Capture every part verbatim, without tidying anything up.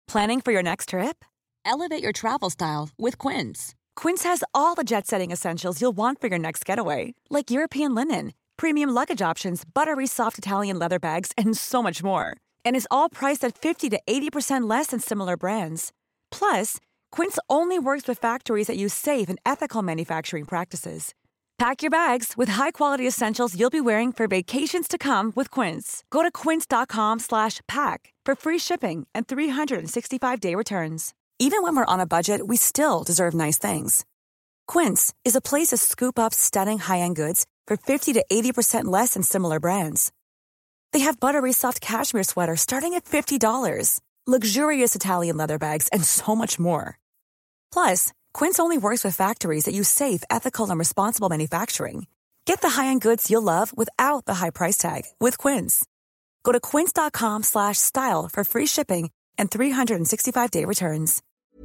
Planning for your next trip? Elevate your travel style with Quince. Quince has all the jet-setting essentials you'll want for your next getaway, like European linen, premium luggage options, buttery soft Italian leather bags, and so much more. And is all priced at fifty to eighty percent less than similar brands. Plus, Quince only works with factories that use safe and ethical manufacturing practices. Pack your bags with high-quality essentials you'll be wearing for vacations to come with Quince. Go to quince.com slash pack for free shipping and three sixty-five day returns. Even when we're on a budget, we still deserve nice things. Quince is a place to scoop up stunning high-end goods for fifty to eighty percent less than similar brands. They have buttery soft cashmere sweaters starting at fifty dollars, luxurious Italian leather bags, and so much more. Plus, Quince only works with factories that use safe, ethical, and responsible manufacturing. Get the high-end goods you'll love without the high price tag with Quince. Go to quince.com slash style for free shipping and three sixty-five day returns.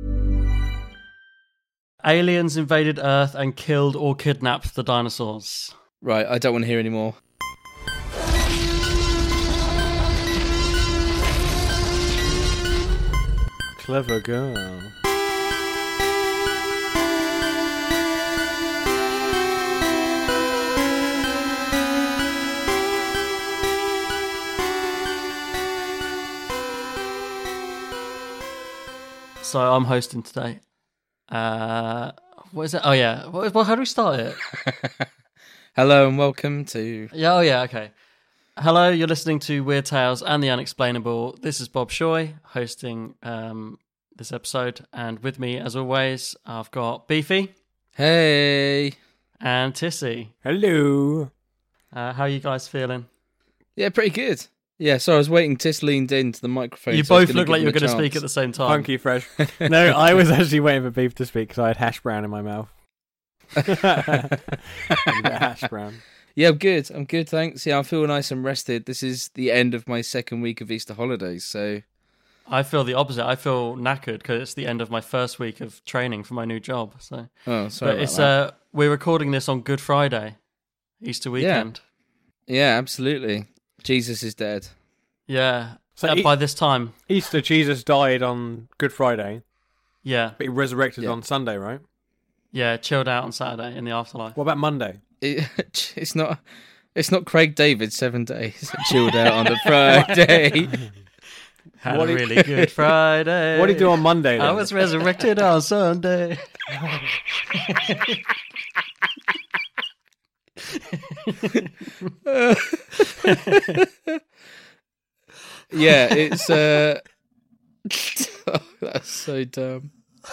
Aliens invaded Earth and killed or kidnapped the dinosaurs. Right, I don't want to hear any more. Clever girl. So I'm hosting today. Uh, what is it? Oh yeah. What, well, how do we start it? Hello and welcome to... Yeah, oh yeah, okay. Hello, you're listening to Weird Tales and the Unexplainable. This is Bob Shoy hosting um, this episode. And with me, as always, I've got Beefy. Hey. And Tissy. Hello. Uh, how are you guys feeling? Yeah, pretty good. Yeah, so I was waiting. Tiss leaned into the microphone. You so both look like you were going to speak at the same time. Funky fresh. No, I was actually waiting for Beef to speak because I had hash brown in my mouth. Hash brown. Yeah, I'm good. I'm good, thanks. Yeah, I feel nice and rested. This is the end of my second week of Easter holidays, so... I feel the opposite. I feel knackered because it's the end of my first week of training for my new job. So, oh, sorry but about it's that. uh, we're recording this on Good Friday, Easter weekend. Yeah, yeah, absolutely. Jesus is dead. Yeah. So uh, e- by this time, Easter, Jesus died on Good Friday, yeah, but he resurrected Yeah. on Sunday, right? yeah, chilled out on Saturday in the afterlife. What about Monday? It, it's not. It's not Craig David seven days chilled out on the Friday. Had What a do you- really good Friday. What do you do on Monday, then? I was resurrected on Sunday. Yeah, it's uh oh, that's so dumb.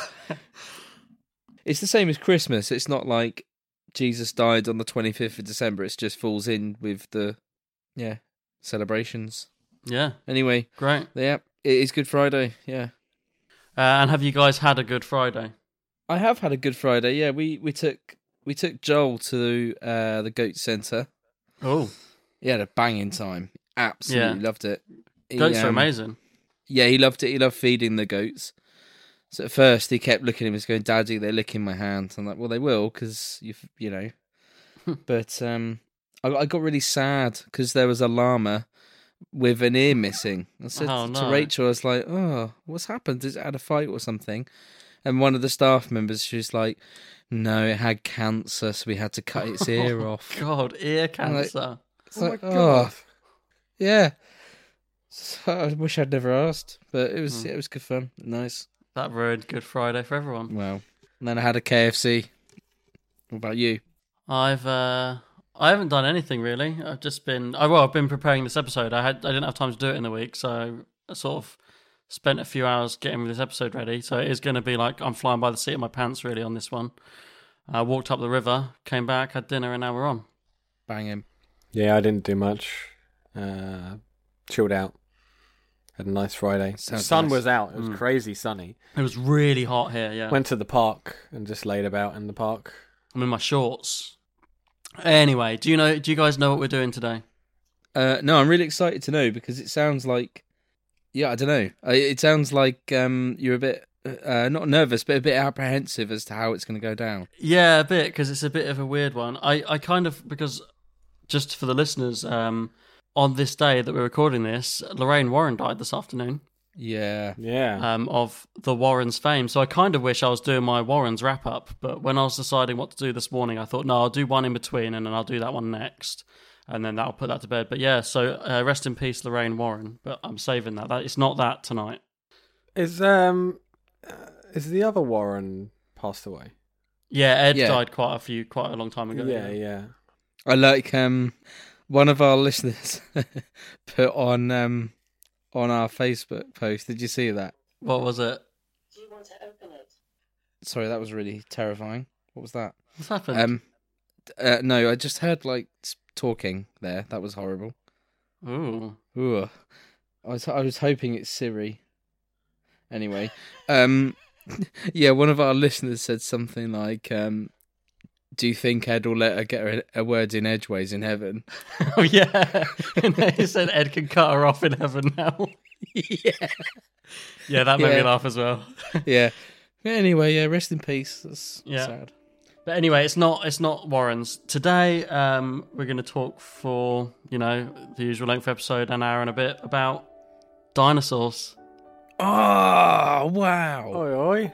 It's the same as Christmas. It's not like Jesus died on the twenty-fifth of December. It just falls in with the yeah, celebrations. Yeah, Anyway, great. yeah, it is Good Friday. Yeah. Uh, and have you guys had a good Friday? I have had a Good Friday. Yeah, we we took we took Joel to uh the goat centre. Oh, He had a banging time. Absolutely Yeah. loved it. He, goats are um, amazing. Yeah, he loved it. He loved feeding the goats. So at first he kept looking at him and going, "Daddy, they're licking my hand." I'm like, "Well, they will, because you, you know." But um, I, I got really sad because there was a llama with an ear missing. I said Oh, to no. Rachel, I was like, "Oh, what's happened? Has it had a fight or something?" And one of the staff members, she was like, "No, it had cancer, so we had to cut its ear off." God, ear I'm like, cancer. It's like, oh, yeah. So I wish I'd never asked, but it was Hmm. it was good fun, nice. That ruined Good Friday for everyone. Well, and then I had a K F C. What about you? I've uh, I haven't done anything really. I've just been I well, I've been preparing this episode. I had I didn't have time to do it in the week, so I sort of spent a few hours getting this episode ready. So it is going to be like I'm flying by the seat of my pants really on this one. I walked up the river, came back, had dinner, and now we're on. Bang him. Yeah, I didn't do much. Uh, chilled out. Had a nice Friday. The Sounds sun nice. was out. It was Mm. crazy sunny. It was really hot here. Yeah, Went to the park and just laid about in the park. I'm in my shorts. Anyway, do you know? Do you guys know what we're doing today? Uh, no, I'm really excited to know because it sounds like, yeah, I don't know. Uh, It sounds like um, you're a bit uh, not nervous, but a bit apprehensive as to how it's going to go down. Yeah, a bit, because it's a bit of a weird one. I, I kind of, because just for the listeners, um, on this day that we're recording this, Lorraine Warren died this afternoon. Yeah. Yeah. um, of the Warrens fame. So I kind of wish I was doing my Warrens wrap up. But when I was deciding what to do this morning, I thought, no, I'll do one in between and then I'll do that one next. And then that'll put that to bed. But yeah, so uh, rest in peace, Lorraine Warren. But I'm saving that. that. It's not that tonight. Is um uh, is the other Warren passed away? Yeah, Ed Yeah. died quite a few, quite a long time ago. Yeah, yeah. I like um one of our listeners put on um on our Facebook post. Did you see that? What was it? Sorry, that was really terrifying. What was that? What's happened? Um, uh, no, I just heard like s- talking there. That was horrible. Ooh. Ooh. I was I was hoping it's Siri. Anyway, um, yeah, one of our listeners said something like, um, "Do you think Ed will let her get a, a word in edgeways in heaven?" Oh, yeah. And they said Ed can cut her off in heaven now. yeah, Yeah, that made me Yeah. laugh as well. yeah. Anyway, yeah, rest in peace. That's Yeah. sad. But anyway, it's not it's not Warren's. Today, um, we're going to talk for, you know, the usual length episode, an hour and a bit, about dinosaurs. Oh wow, Oi, oi.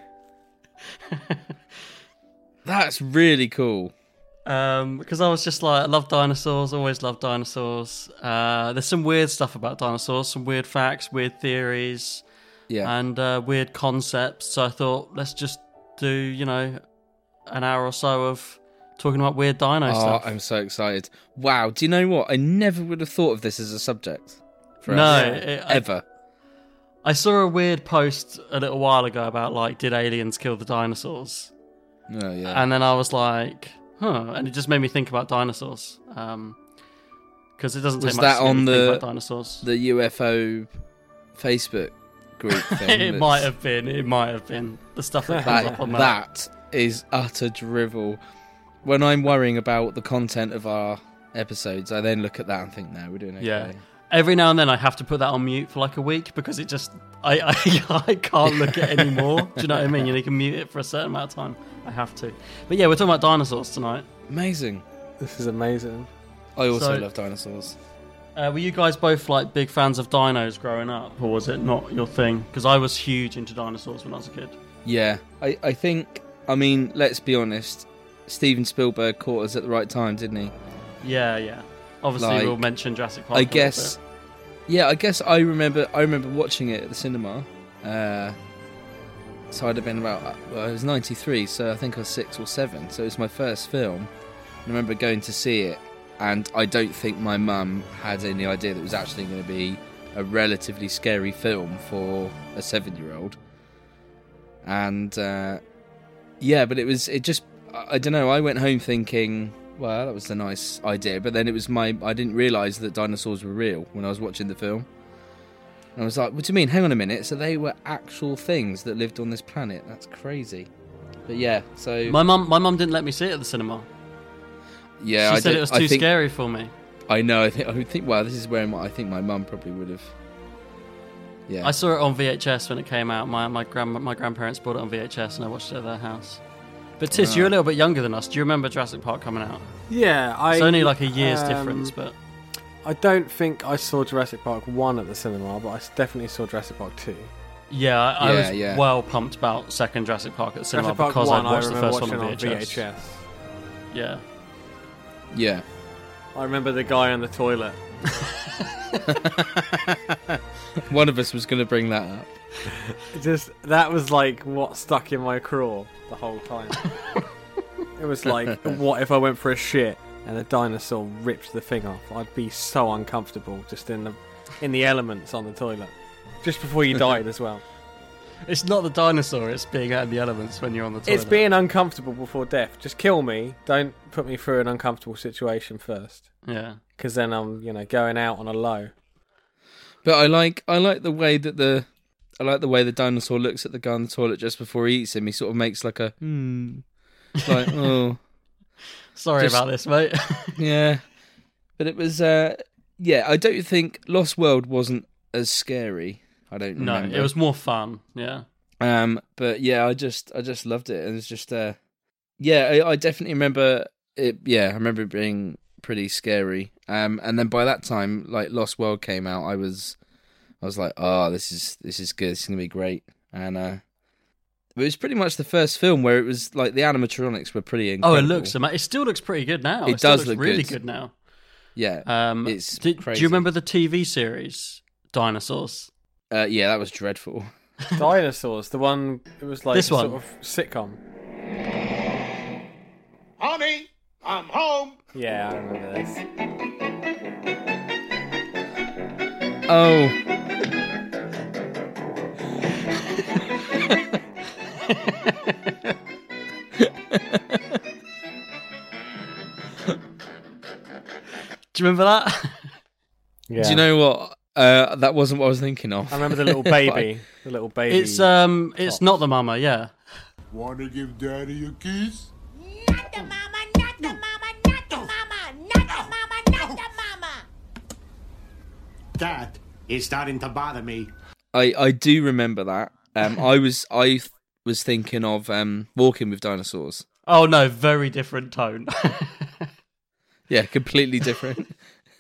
that's really cool. Um, because I was just like, I love dinosaurs, always loved dinosaurs. Uh, there's some weird stuff about dinosaurs, some weird facts, weird theories, Yeah, and uh, weird concepts. So I thought, let's just do, you know, an hour or so of talking about weird dino oh, stuff. I'm so excited. Wow, do you know what? I never would have thought of this as a subject. For No, us. it- I- ever. I saw a weird post a little while ago about, like, did aliens kill the dinosaurs? Oh yeah. And then I was like, huh. And it just made me think about dinosaurs. Um, because it doesn't take Was much that to get on me to think the- about dinosaurs. the U F O Facebook group thing. it that's- might have been. It might have been. The stuff that comes That, up on that. that is utter drivel. When I'm worrying about the content of our episodes, I then look at that and think, no, we're doing okay. Yeah. Every now and then I have to put that on mute for like a week because it just... I, I, I can't look at it anymore. Do you know what I mean? You, know, you can mute it for a certain amount of time. I have to. But yeah, we're talking about dinosaurs tonight. Amazing. This is amazing. I also So- love dinosaurs. Uh, were you guys both like big fans of dinos growing up? Or was it not your thing? Because I was huge into dinosaurs when I was a kid. Yeah, I, I think, I mean, let's be honest, Steven Spielberg caught us at the right time, didn't he? Yeah, yeah. Obviously, Like, we'll mention Jurassic Park. I a little guess, yeah, I guess I remember I remember watching it at the cinema. Uh, so I'd have been about, well, I was ninety-three, so I think I was six or seven. So it was my first film. I remember going to see it, and I don't think my mum had any idea that it was actually going to be a relatively scary film for a seven-year-old. And uh, yeah, but it was, it just, I, I don't know, I went home thinking, well, that was a nice idea, but then it was my, I didn't realise that dinosaurs were real when I was watching the film. And I was like, what do you mean? Hang on a minute. So they were actual things that lived on this planet. That's crazy. But yeah, so... bit. My mum, my mum didn't let me see it at the cinema. yeah, she I said don't- it was I too think, scary for me. I know, I think, I would think, well, this is where my, I think my mum probably would have... Yeah. I saw it on V H S when it came out. My my grand my grandparents bought it on V H S, and I watched it at their house. But Tis, Wow. you're a little bit younger than us. Do you remember Jurassic Park coming out? Yeah, I. It's only like a year's um, difference, but I don't think I saw Jurassic Park one at the cinema, but I definitely saw Jurassic Park two. yeah, I, I Yeah, was yeah. well pumped about second Jurassic Park at the cinema Jurassic Park because one, I I watched the remember first one watching on on V H S. V H S. Yeah. yeah. I remember the guy on the toilet. One of us was going to bring that up. It just that was like what stuck in my craw the whole time. It was like, what if I went for a shit and a dinosaur ripped the thing off? I'd be so uncomfortable just in the in the elements on the toilet, just before you died as well. It's not the dinosaur; it's being out in the elements when you're on the toilet. It's being uncomfortable before death. Just kill me. Don't put me through an uncomfortable situation first, Yeah. because then I'm, you know, going out on a low. But I like I like the way that the I like the way the dinosaur looks at the guy on the toilet just before he eats him. He sort of makes like a hmm, like oh Sorry Just- about this, mate. yeah. But it was uh yeah. I don't think Lost World wasn't as scary. I don't no, remember. it was more fun. Yeah. Um, but yeah, I just I just loved it. And it's just uh, yeah, I, I definitely remember it. Yeah, I remember it being pretty scary. Um, and then by that time, like Lost World came out, I was I was like, oh, this is this is good. This is gonna be great. And uh, it was pretty much the first film where it was like the animatronics were pretty incredible. Oh, it looks. It still looks pretty good now. It, It, still does looks look really good. good now. Yeah, Um, it's did, crazy. Do you remember the T V series Dinosaurs? Uh, yeah, that was dreadful. Dinosaurs, the one it was like This a one. sort of sitcom. Honey, I'm home. Yeah, I remember this. Oh, Do you remember that? Yeah. do you know what? Uh, that wasn't what I was thinking of. I remember the little baby. The little baby. It's um, it's Top. not the mama. Yeah. Wanna give daddy a kiss? Not the mama, not the mama, not the mama, not the mama, not the mama. That is starting to bother me. I, I do remember that. Um, I was I th- was thinking of um, Walking with Dinosaurs. Oh no, very different tone. Yeah, completely different.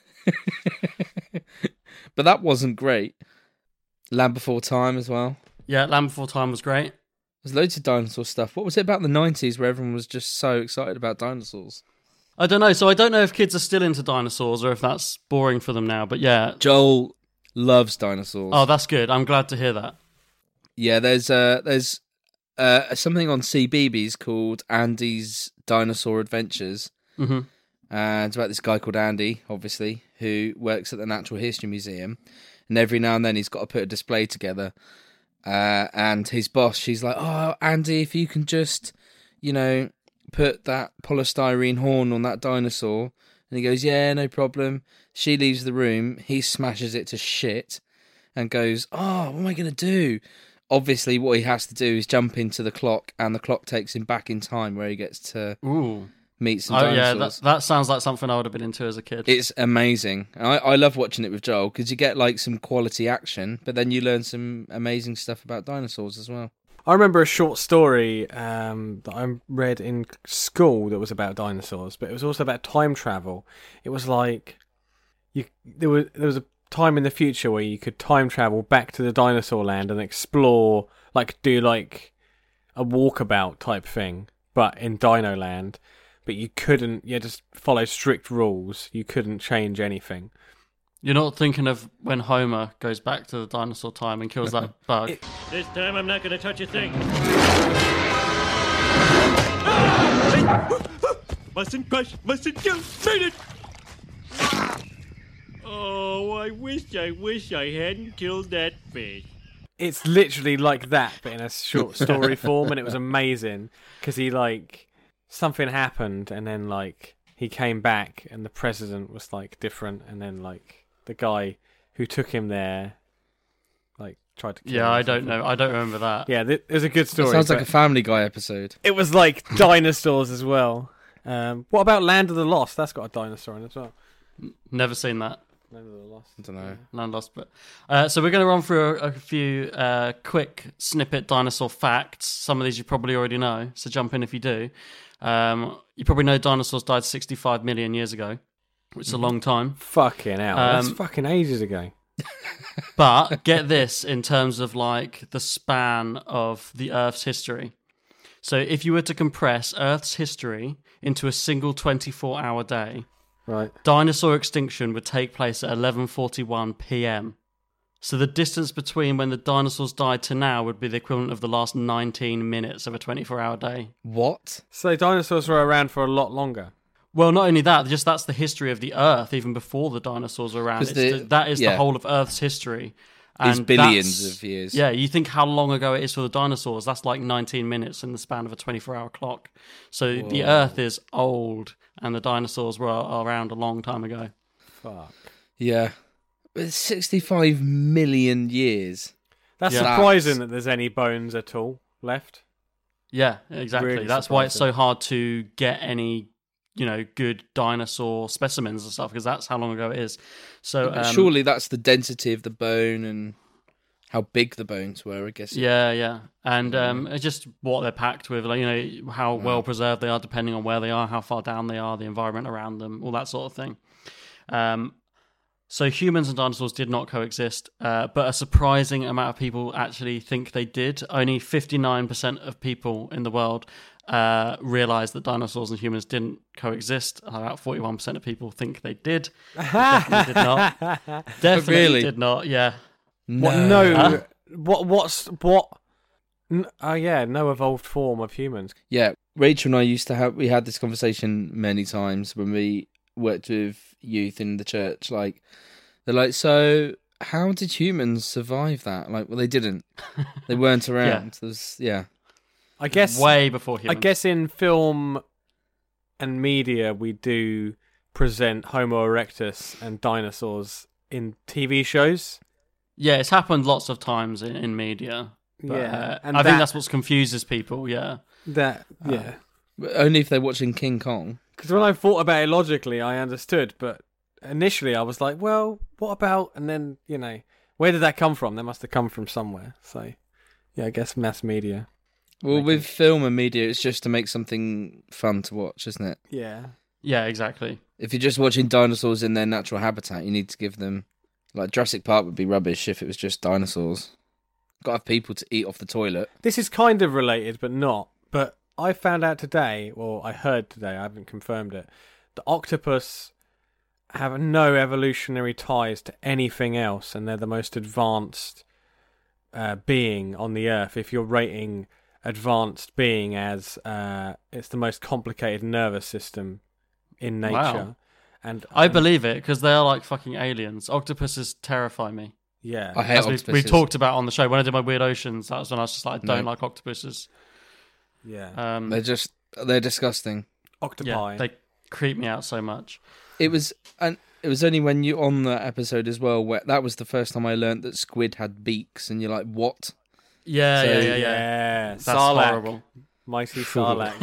But that wasn't great. Land Before Time as well. Yeah, Land Before Time was great. There's loads of dinosaur stuff. What was it about the nineties where everyone was just so excited about dinosaurs? I don't know. So I don't know if kids are still into dinosaurs or if that's boring for them now. But yeah. Joel loves dinosaurs. Oh, that's good. I'm glad to hear that. Yeah, there's uh, there's uh, something on C B B S called Andy's Dinosaur Adventures. hmm And it's about this guy called Andy, obviously, who works at the Natural History Museum. And every now and then he's got to put a display together. Uh, and his boss, she's like, oh, Andy, if you can just, you know, put that polystyrene horn on that dinosaur. And he goes, yeah, no problem. She leaves the room. He smashes it to shit and goes, oh, what am I going to do? Obviously, what he has to do is jump into the clock, and the clock takes him back in time where he gets to Ooh. meet some Oh dinosaurs. yeah, that, that sounds like something I would have been into as a kid. It's amazing. I, I love watching it with Joel because you get like some quality action, but then you learn some amazing stuff about dinosaurs as well. I remember a short story um, that I read in school that was about dinosaurs, but it was also about time travel. It was like you there was there was a time in the future where you could time travel back to the dinosaur land and explore, like do like a walkabout type thing, but in Dino Land. But you couldn't. You had to follow strict rules. You couldn't change anything. You're not thinking of when Homer goes back to the dinosaur time and kills that bug. It- This time I'm not going to touch a thing. Mustn't crush, mustn't kill, made it! Oh, I wish, I wish I hadn't killed that fish. It's literally like that, but in a short story form, and it was amazing because he like something happened, and then like he came back, and the president was like different, and then like the guy who took him there, like tried to. Kill Yeah, him or I don't something. know. I don't remember that. Yeah, th- it was a good It story. sounds like but a Family Guy episode. it was like dinosaurs as well. Um, what about Land of the Lost? That's got a dinosaur in it as well. Never seen that. Land of the Lost. I don't know. Land Lost, but uh, so we're going to run through a, a few uh, quick snippet dinosaur facts. Some of these you probably already know, so jump in if you do. Um, you probably know dinosaurs died sixty-five million years ago, which is a long time. Fucking hell, that's Um, fucking ages ago. But get this in terms of like the span of the Earth's history. So if you were to compress Earth's history into a single twenty-four hour day, Right. dinosaur extinction would take place at eleven forty-one p.m. So the distance between when the dinosaurs died to now would be the equivalent of the last nineteen minutes of a twenty-four hour day. What? So dinosaurs were around for a lot longer. Well, not only that, just that's the history of the Earth, even before the dinosaurs were around. 'Cause It's the- the, that is yeah. the whole of Earth's history. Is And billions that's- of years. Yeah, you think how long ago it is for the dinosaurs. That's like nineteen minutes in the span of a twenty-four hour clock. So the Whoa. Earth is old, and the dinosaurs were around a long time ago. Fuck. Yeah. But sixty-five million years. That's Yeah. surprising that there's any bones at all left. Yeah, exactly. Really That's why it's so surprising. hard to get any, you know, good dinosaur specimens and stuff, because that's how long ago it is. So But um, surely that's the density of the bone and how big the bones were, I guess. Yeah, yeah, and um, it's just what they're packed with, like, you know, how well preserved they are, depending on where they are, how far down they are, the environment around them, all that sort of thing. Um, So humans and dinosaurs did not coexist, uh, but a surprising amount of people actually think they did. Only fifty-nine percent of people in the world uh, realize that dinosaurs and humans didn't coexist. About forty-one percent of people think they did. They definitely did not. Definitely Really? did not, yeah. What? No. Huh? What? What's what? N- Oh yeah, no evolved form of humans. Yeah, Rachel and I used to have, we had this conversation many times when we worked with youth in the church. Like, they're like, so how did humans survive that? Like, well, they didn't. They weren't around. There's, yeah. I guess Way before humans. I guess in film and media we do present Homo erectus and dinosaurs in T V shows. Yeah, it's happened lots of times in, in media. But, Yeah, uh, and I that- think that's what confuses people, yeah. That yeah. But only if they're watching King Kong. Because when I thought about it logically, I understood, but initially I was like, well, what about? And then, you know, where did that come from? That must have come from somewhere. So, yeah, I guess mass media. Well, Make with it- film and media, it's just to make something fun to watch, isn't it? Yeah. Yeah, exactly. If you're just watching dinosaurs in their natural habitat, you need to give them... Like, Jurassic Park would be rubbish if it was just dinosaurs. Got to have people to eat off the toilet. This is kind of related, but not. But I found out today, or I heard today, I haven't confirmed it, the octopus have no evolutionary ties to anything else, and they're the most advanced uh, being on the Earth. If you're rating advanced being as uh, it's the most complicated nervous system in nature. Wow. And I and- believe it, because they are like fucking aliens. Octopuses terrify me. Yeah. I hate As we, we octopuses. talked about on the show, when I did my Weird Oceans, that was when I was just like, I don't No. like octopuses. Yeah. Um, They're just... They're disgusting. Octopi. yeah, they creep me out so much. It was... and it was only when you... On that episode as well, where that was the first time I learned that squid had beaks, and you're like, what? Yeah, So- yeah, yeah, yeah. yeah. That's Sarlacc. horrible. Mighty Sarlacc.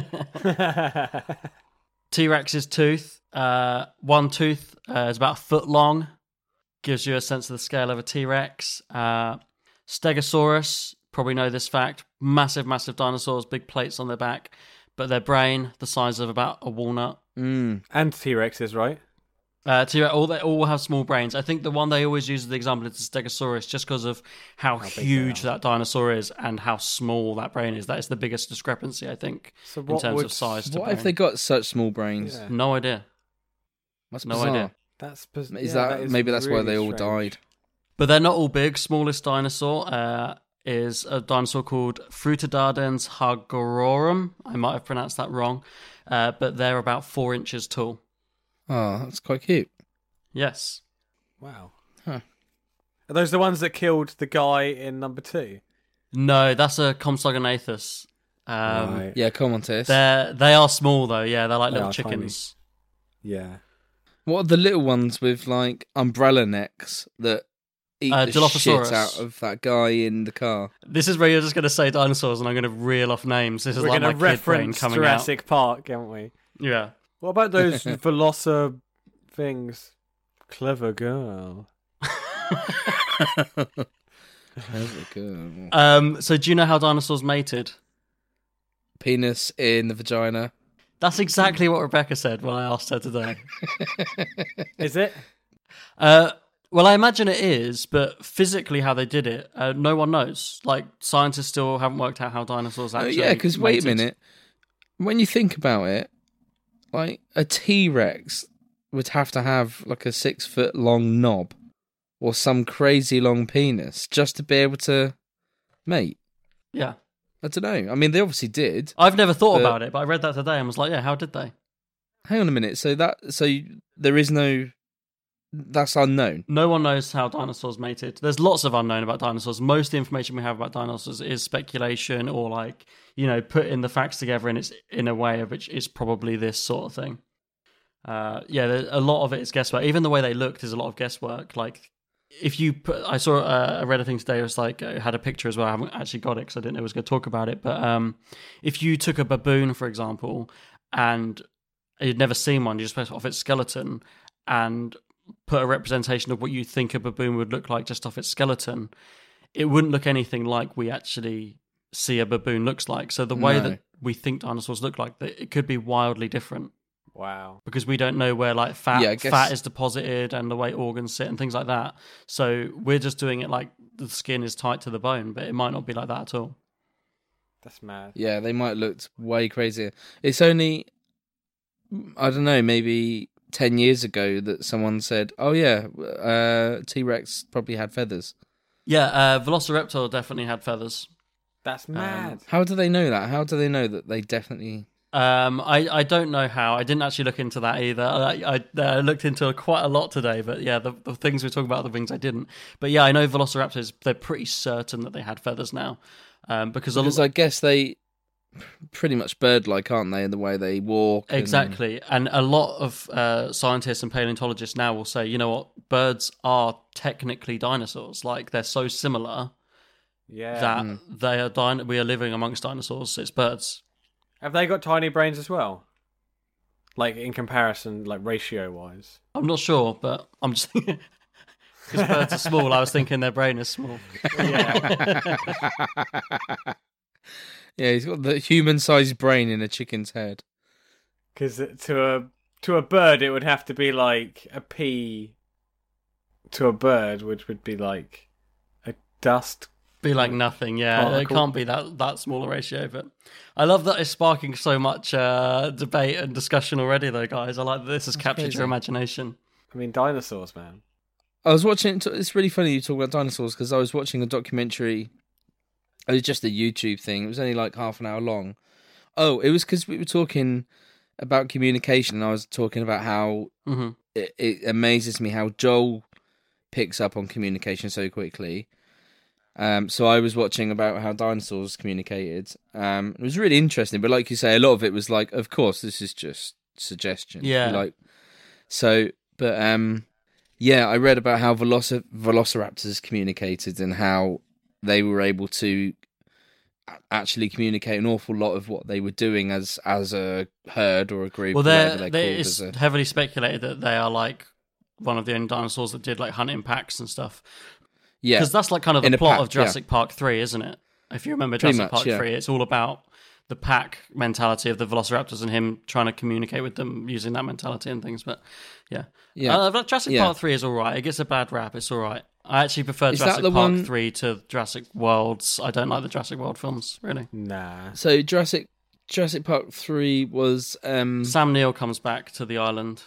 T-Rex's tooth, uh, one tooth uh, is about a foot long, gives you a sense of the scale of a T-Rex. Uh, Stegosaurus, probably know this fact, massive, massive dinosaurs, big plates on their back, but their brain, the size of about a walnut. Mm. And T-Rexes, right? Uh, T-Rex, all they all have small brains. I think the one they always use as the example is the Stegosaurus, just because of how, How big they huge are. that dinosaur is and how small that brain is. That is the biggest discrepancy, I think, So in what terms would- of size to What brain. if they got such small brains? Yeah. No idea. That's No bizarre. idea. That's biz- Is yeah, that, is maybe that's why really they all strange. died? But they're not all big. Smallest dinosaur uh, is a dinosaur called Frutodardens hagororum. I might have pronounced that wrong, uh, but they're about four inches tall. Oh, that's quite cute. Yes. Wow. Huh. Are those the ones that killed the guy in number two? No, that's a Compsognathus. Um, Right. Yeah, come on, Tess. They're they are small though. Yeah, they're like They little are tiny. chickens. Yeah. What are the little ones with like umbrella necks that eat Uh, the shit Dilophosaurus. out of that guy in the car? This is where you're just going to say dinosaurs, and I'm going to reel off names. This is We're like my going to kid brain reference coming Jurassic Park, aren't we? out. Yeah. What about those Velosa things? Clever girl. Clever girl. Um. So, do you know how dinosaurs mated? Penis in the vagina. That's exactly what Rebecca said when I asked her today. Is it? Uh, well, I imagine it is, but physically how they did it, uh, no one knows. Like, scientists still haven't worked out how dinosaurs Oh, actually yeah, because wait a mated. minute. When you think about it, like a T Rex would have to have like a six foot long knob or some crazy long penis just to be able to mate. Yeah. I don't know. I mean, they obviously did. I've never thought But- about it, but I read that today and was like, yeah, how did they? Hang on a minute. So that so you- there is no. That's unknown. No one knows how dinosaurs mated. There's lots of unknown about dinosaurs. Most of the information we have about dinosaurs is speculation or like, you know, putting the facts together and it's in a way of which is probably this sort of thing. Uh, yeah, there, a lot of it is guesswork. Even the way they looked is a lot of guesswork. Like, if you put, I saw, uh, I read a thing today. It was like, it had a picture as well. I haven't actually got it because I didn't know I was going to talk about it. But um, if you took a baboon, for example, and you'd never seen one, you just put it off its skeleton and put a representation of what you think a baboon would look like just off its skeleton, it wouldn't look anything like we actually see a baboon looks like. So the way No. that we think dinosaurs look like, that it could be wildly different. Wow. Because we don't know where like fat Yeah, I guess- fat is deposited and the way organs sit and things like that. So we're just doing it like the skin is tight to the bone, but it might not be like that at all. That's mad. Yeah, they might look way crazier. It's only, I don't know, maybe ten years ago that someone said, "Oh yeah, uh, T-Rex probably had feathers." Yeah, uh, Velociraptor definitely had feathers. That's mad. How do they know that? How do they know that they definitely? Um, I, I don't know how. I didn't actually look into that either. I, I, I looked into quite a lot today, but yeah, the, the things we're talking about are the things I didn't. But yeah, I know Velociraptors, they're pretty certain that they had feathers now. Um, because a Because lot, I guess they pretty much bird-like, aren't they, in the way they walk? and- exactly. And a lot of uh, scientists and paleontologists now will say, you know what, birds are technically dinosaurs. Like, they're so similar Yeah. that they are din- we are living amongst dinosaurs. It's birds. Have they got tiny brains as well? Like, in comparison, like, ratio-wise? I'm not sure, but I'm just thinking... Because birds are small, I was thinking their brain is small. Yeah. Yeah, he's got the human-sized brain in a chicken's head. Because to a, to a bird, it would have to be like a pea to a bird, which would be like a dust. Be like nothing, yeah. It Particle. can't be that that small a ratio, but I love that it's sparking so much uh, debate and discussion already, though, guys. I like that this has captured crazy. your imagination. I mean, dinosaurs, man. I was watching. It's really funny you talk about dinosaurs because I was watching a documentary. It was just a YouTube thing. It was only like half an hour long. Oh, it was because we were talking about communication, and I was talking about how hmm it, it amazes me how Joel picks up on communication so quickly. Um, so I was watching about how dinosaurs communicated. Um, it was really interesting, but like you say, a lot of it was like, of course, this is just suggestion. Yeah. Like, so, but um, yeah, I read about how veloci- velociraptors communicated and how they were able to a- actually communicate an awful lot of what they were doing as as a herd or a group. Well, or whatever they're, they're they, called it's as a... heavily speculated that they are like one of the only dinosaurs that did like hunting packs and stuff. Yeah, Because that's like kind of In the a plot pack, of Jurassic Park three, isn't it? If you remember Pretty Jurassic much, Park yeah. three, it's all about the pack mentality of the Velociraptors and him trying to communicate with them using that mentality and things. But yeah, Yeah. Uh, but Jurassic Yeah. Park three is all right. It gets a bad rap. It's all right. I actually prefer Is that Jurassic the Park one- three to Jurassic Worlds. I don't like the Jurassic World films really. Nah. So Jurassic Jurassic Park three was um Sam Neill comes back to the island.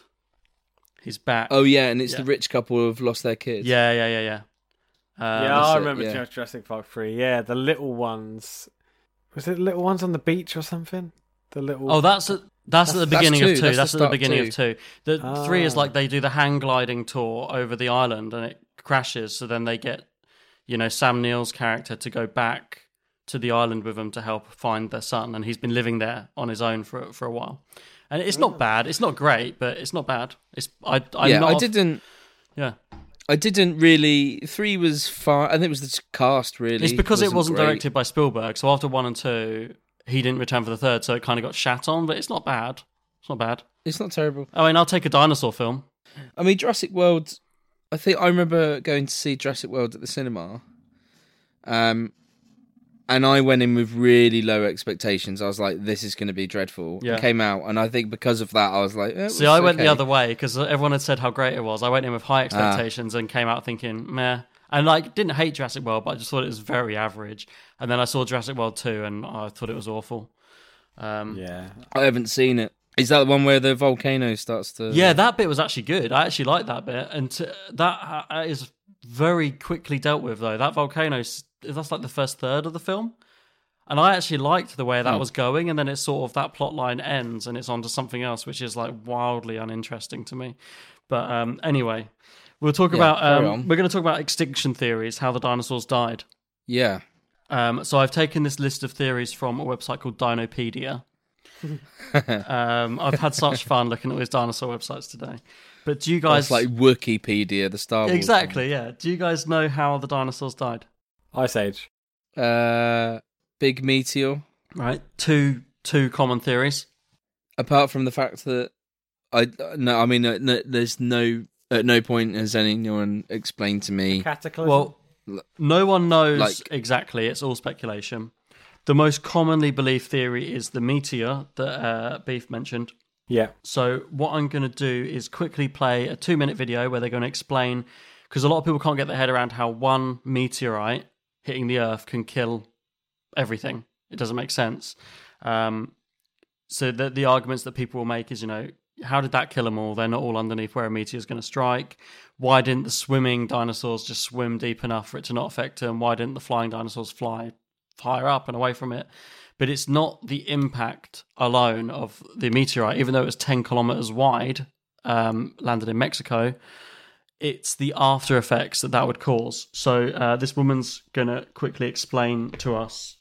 He's back. oh yeah, and it's Yeah. the rich couple who have lost their kids. yeah, yeah, yeah, yeah. Um, yeah, I that's it, remember yeah. Jurassic Park three. Yeah, the little ones. Was it little ones on the beach or something? The little. Oh, that's at, that's, at the That's beginning two. of two. That's That's, the at the start beginning two. of two. The three is Ah. like they do the hang gliding tour over the island and it crashes. So then they get, you know, Sam Neill's character to go back to the island with them to help find their son, and he's been living there on his own for for a while. And it's not bad. It's not great, but it's not bad. It's I I'm yeah. not I a- didn't. Yeah, I didn't really. Three was far. I think it was the cast really. it's because it wasn't great. directed by Spielberg. So after one and two, he didn't return for the third, so it kind of got shat on. But it's not bad. It's not bad. It's not terrible. I mean, I'll take a dinosaur film. I mean, Jurassic World. I think I remember going to see Jurassic World at the cinema. Um, and I went in with really low expectations. I was like, "This is going to be dreadful." Yeah. It came out, and I think because of that, I was like, eh, it See, was I went the okay. other way because everyone had said how great it was. I went in with high expectations and came out thinking, meh. And like, didn't hate Jurassic World, but I just thought it was very average. And then I saw Jurassic World two and I thought it was awful. Um, Yeah. I haven't seen it. Is that the one where the volcano starts to? yeah, that bit was actually good. I actually liked that bit. And to, that uh, is very quickly dealt with, though. That volcano, that's like the first third of the film. And I actually liked the way that Hmm. was going, and then it's sort of that plot line ends and it's on to something else, which is like wildly uninteresting to me. But um, anyway, we'll talk Yeah, about. carry Um, on. we're going to talk about extinction theories, how the dinosaurs died. Yeah. Um, so I've taken this list of theories from a website called Dinopedia. um, I've had such fun looking at these dinosaur websites today. But do you guys It's like Wikipedia, the Star Wars. exactly? Yeah. Do you guys know how the dinosaurs died? Ice Age. one. Uh, big meteor. Right. Two two common theories. Apart from the fact that I no, I mean, uh, no, there's no at no point has anyone explained to me. Cataclysm. Well, no one knows Like- exactly. It's all speculation. The most commonly believed theory is the meteor that uh, Beef mentioned. Yeah. So what I'm going to do is quickly play a two-minute video where they're going to explain, because a lot of people can't get their head around how one meteorite hitting the Earth can kill everything. It doesn't make sense. Um, so the the arguments that people will make is, you know, how did that kill them all? They're not all underneath where a meteor is going to strike. Why didn't the swimming dinosaurs just swim deep enough for it to not affect them? Why didn't the flying dinosaurs fly higher up and away from it? But it's not the impact alone of the meteorite, even though it was ten kilometers wide, um, landed in Mexico. It's the after effects that that would cause. So uh, this woman's going to quickly explain to us.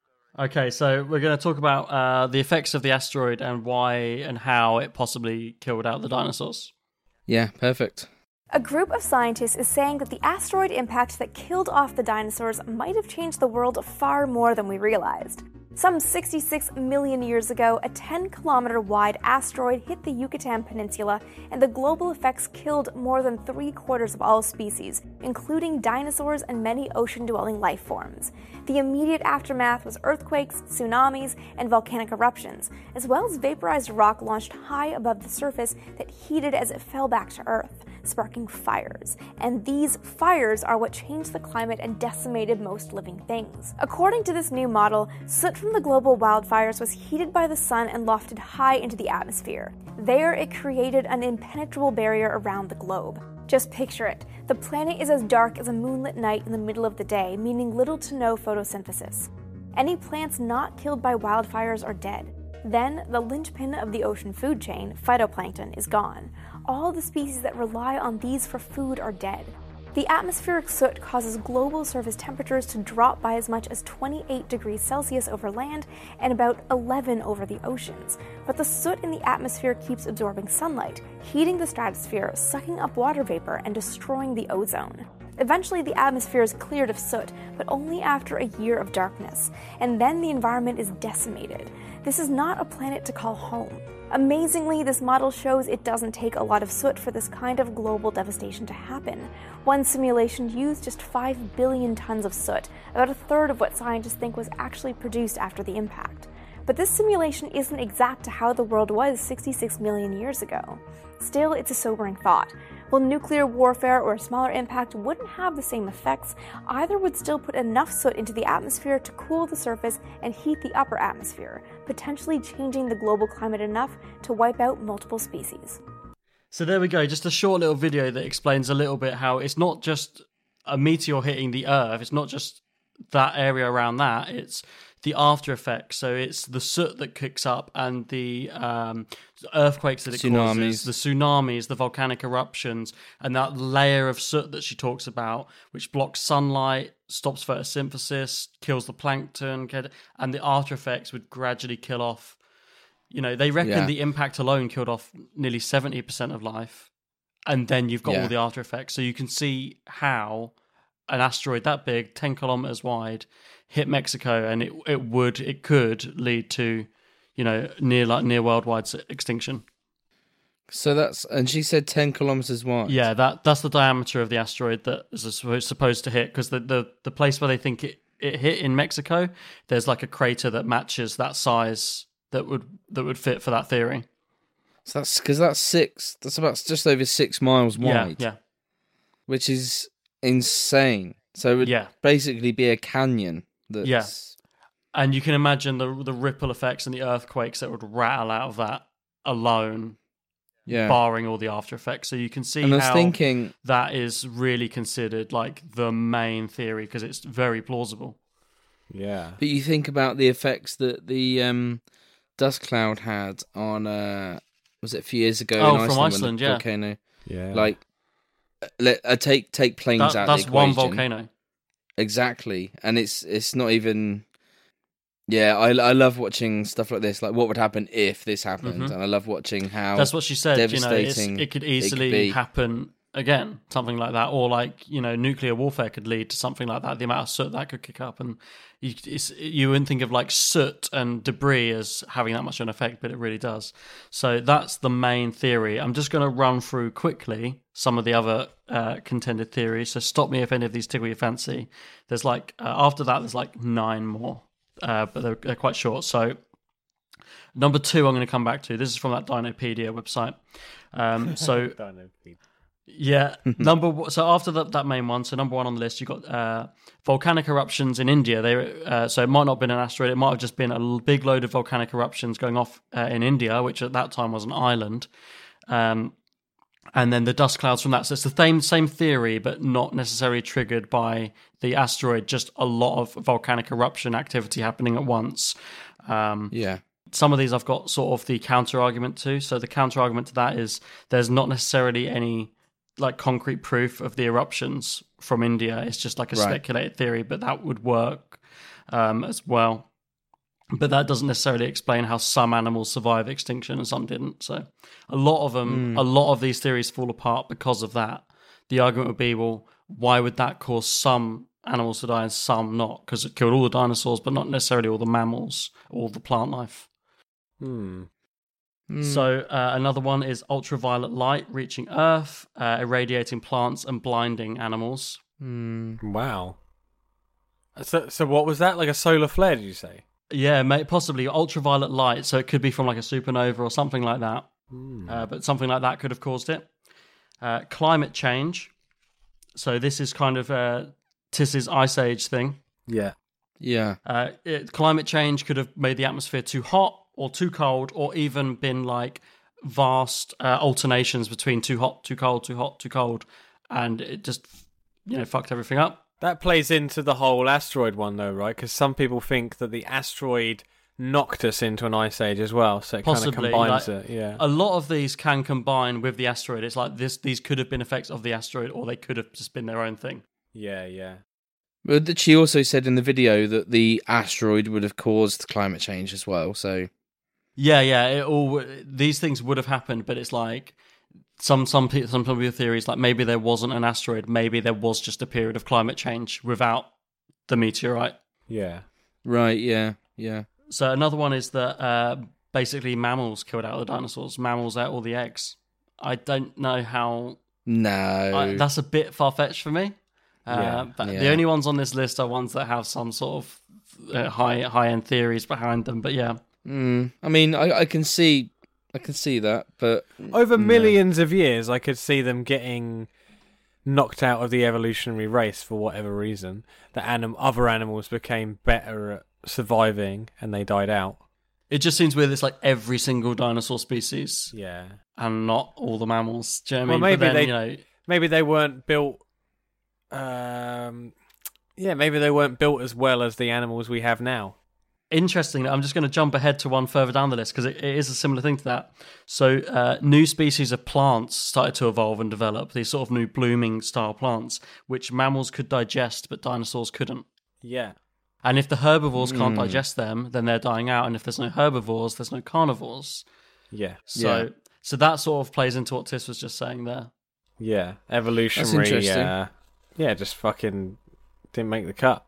Okay, so we're going to talk about uh, the effects of the asteroid and why and how it possibly killed out the dinosaurs. Yeah, perfect. A group of scientists is saying that the asteroid impact that killed off the dinosaurs might have changed the world far more than we realized. Some sixty-six million years ago, a ten kilometer wide asteroid hit the Yucatan Peninsula, and the global effects killed more than three quarters of all species, including dinosaurs and many ocean-dwelling life forms. The immediate aftermath was earthquakes, tsunamis, and volcanic eruptions, as well as vaporized rock launched high above the surface that heated as it fell back to Earth, sparking fires. And these fires are what changed the climate and decimated most living things. According to this new model, soot from the global wildfires was heated by the sun and lofted high into the atmosphere. There, it created an impenetrable barrier around the globe. Just picture it. The planet is as dark as a moonlit night in the middle of the day, meaning little to no photosynthesis. Any plants not killed by wildfires are dead. Then, the linchpin of the ocean food chain, phytoplankton, is gone. All the species that rely on these for food are dead. The atmospheric soot causes global surface temperatures to drop by as much as twenty-eight degrees Celsius over land and about eleven over the oceans. But the soot in the atmosphere keeps absorbing sunlight, heating the stratosphere, sucking up water vapor, and destroying the ozone. Eventually, the atmosphere is cleared of soot, but only after a year of darkness, and then the environment is decimated. This is not a planet to call home. Amazingly, this model shows it doesn't take a lot of soot for this kind of global devastation to happen. One simulation used just five billion tons of soot, about a third of what scientists think was actually produced after the impact. But this simulation isn't exact to how the world was sixty-six million years ago. Still, it's a sobering thought. While nuclear warfare or a smaller impact wouldn't have the same effects, either would still put enough soot into the atmosphere to cool the surface and heat the upper atmosphere, potentially changing the global climate enough to wipe out multiple species. So there we go, just a short little video that explains a little bit how it's not just a meteor hitting the Earth, it's not just that area around that, it's the after effects. So it's the soot that kicks up and the um, earthquakes that it Tsunamis. causes, the tsunamis, the volcanic eruptions, and that layer of soot that she talks about, which blocks sunlight, stops photosynthesis, kills the plankton, and the after effects would gradually kill off. You know, they reckon Yeah. the impact alone killed off nearly seventy percent of life. And then you've got Yeah. all the after effects. So you can see how an asteroid that big, ten kilometers wide, hit Mexico, and it it would it could lead to, you know, near like near worldwide extinction. So that's, and she said ten kilometers wide. Yeah, that that's the diameter of the asteroid that is supposed supposed to hit, because the, the the place where they think it, it hit in Mexico, there's like a crater that matches that size that would that would fit for that theory. So that's because that's six. That's about just over six miles wide. Yeah, yeah. Which is insane. So it would Yeah. basically be a canyon. That's, Yeah. And you can imagine the the ripple effects and the earthquakes that would rattle out of that alone, Yeah. barring all the after effects. So you can see And I was how thinking- that is really considered like the main theory, because it's very plausible. Yeah. But you think about the effects that the um, dust cloud had on, uh, was it a few years ago Oh, in from Iceland, when Iceland, the yeah. volcano, Yeah. like, uh, let uh, take take planes That, out. that's the one equation. volcano. Exactly, and it's it's not even. Yeah, I I love watching stuff like this. Like, what would happen if this happened? Mhm. And I love watching how That's what she said. You know, it's, devastating it could it easily be. happen again, something like that, or like, you know, nuclear warfare could lead to something like that. The amount of soot that could kick up, and you it's, you wouldn't think of like soot and debris as having that much of an effect, but it really does. So that's the main theory. I'm just going to run through quickly some of the other uh, contended theories. So stop me if any of these tickle your fancy. There's like uh, after that, there's like nine more, uh, but they're, they're quite short. So Number two, I'm going to come back to. This is from that Dinopedia website. Um, so, Dinopedia. yeah, number one, so after that, that main one, so number one on the list, you got uh, volcanic eruptions in India. They uh, so it might not have been an asteroid. It might have just been a l- big load of volcanic eruptions going off uh, in India, which at that time was an island. Um, and then the dust clouds from that. So it's the same same theory, but not necessarily triggered by the asteroid. Just a lot of volcanic eruption activity happening at once. Um, Yeah. Some of these I've got sort of the counter argument to. So the counter argument to that is there's not necessarily any like concrete proof of the eruptions from India. It's just like a Right. speculated theory, but that would work um, as well. But that doesn't necessarily explain how some animals survive extinction and some didn't. So a lot of them, a lot of these theories fall apart because of that. The argument would be, well, why would that cause some animals to die and some not? Because it killed all the dinosaurs, but not necessarily all the mammals, all the plant life. Hmm. So uh, another one is ultraviolet light reaching Earth, uh, irradiating plants and blinding animals. Wow. So, so what was that? Like a solar flare, did you say? Yeah, may, possibly ultraviolet light. So it could be from like a supernova or something like that. Uh, but something like that could have caused it. Uh, climate change. So this is kind of uh, Tiss's Ice Age thing. Yeah. Yeah. Uh, it, climate change could have made the atmosphere too hot or too cold, or even been like vast uh, alternations between too hot, too cold, too hot, too cold, and it just, you know, fucked everything up. That plays into the whole asteroid one, though, right? Because some people think that the asteroid knocked us into an ice age as well, so it kind of Possibly, combines like, it. Yeah. A lot of these can combine with the asteroid. It's like this; these could have been effects of the asteroid, or they could have just been their own thing. Yeah, yeah. But that she also said in the video that the asteroid would have caused climate change as well. So Yeah, yeah. It all these things would have happened, but it's like some some pe- some of your theories, like maybe there wasn't an asteroid, maybe there was just a period of climate change without the meteorite. Yeah. right, yeah, yeah. So another one is that uh, basically mammals killed out the dinosaurs. Mammals ate all the eggs. I don't know how. No, I, that's a bit far fetched for me. Uh, Yeah, but yeah. the only ones on this list are ones that have some sort of uh, high high end theories behind them. But yeah, Mm, I mean, I, I can see, I can see that, but Over no. millions of years, I could see them getting knocked out of the evolutionary race for whatever reason. The anim- other animals became better at surviving and they died out. it just seems weird. It's like every single dinosaur species Yeah. and not all the mammals. Do you know what I Well, mean? maybe But then, they- you know, Maybe they weren't built. Um, yeah, maybe they weren't built as well as the animals we have now. interesting. I'm just going to jump ahead to one further down the list because it, it is a similar thing to that. So, uh, new species of plants started to evolve and develop, these sort of new blooming style plants, which mammals could digest, but dinosaurs couldn't. Yeah. And if the herbivores can't Mm. digest them, then they're dying out. And if there's no herbivores, there's no carnivores. Yeah. So, Yeah. so that sort of plays into what Tiss was just saying there. Yeah. Evolutionary. interesting. Uh, yeah, just fucking didn't make the cut.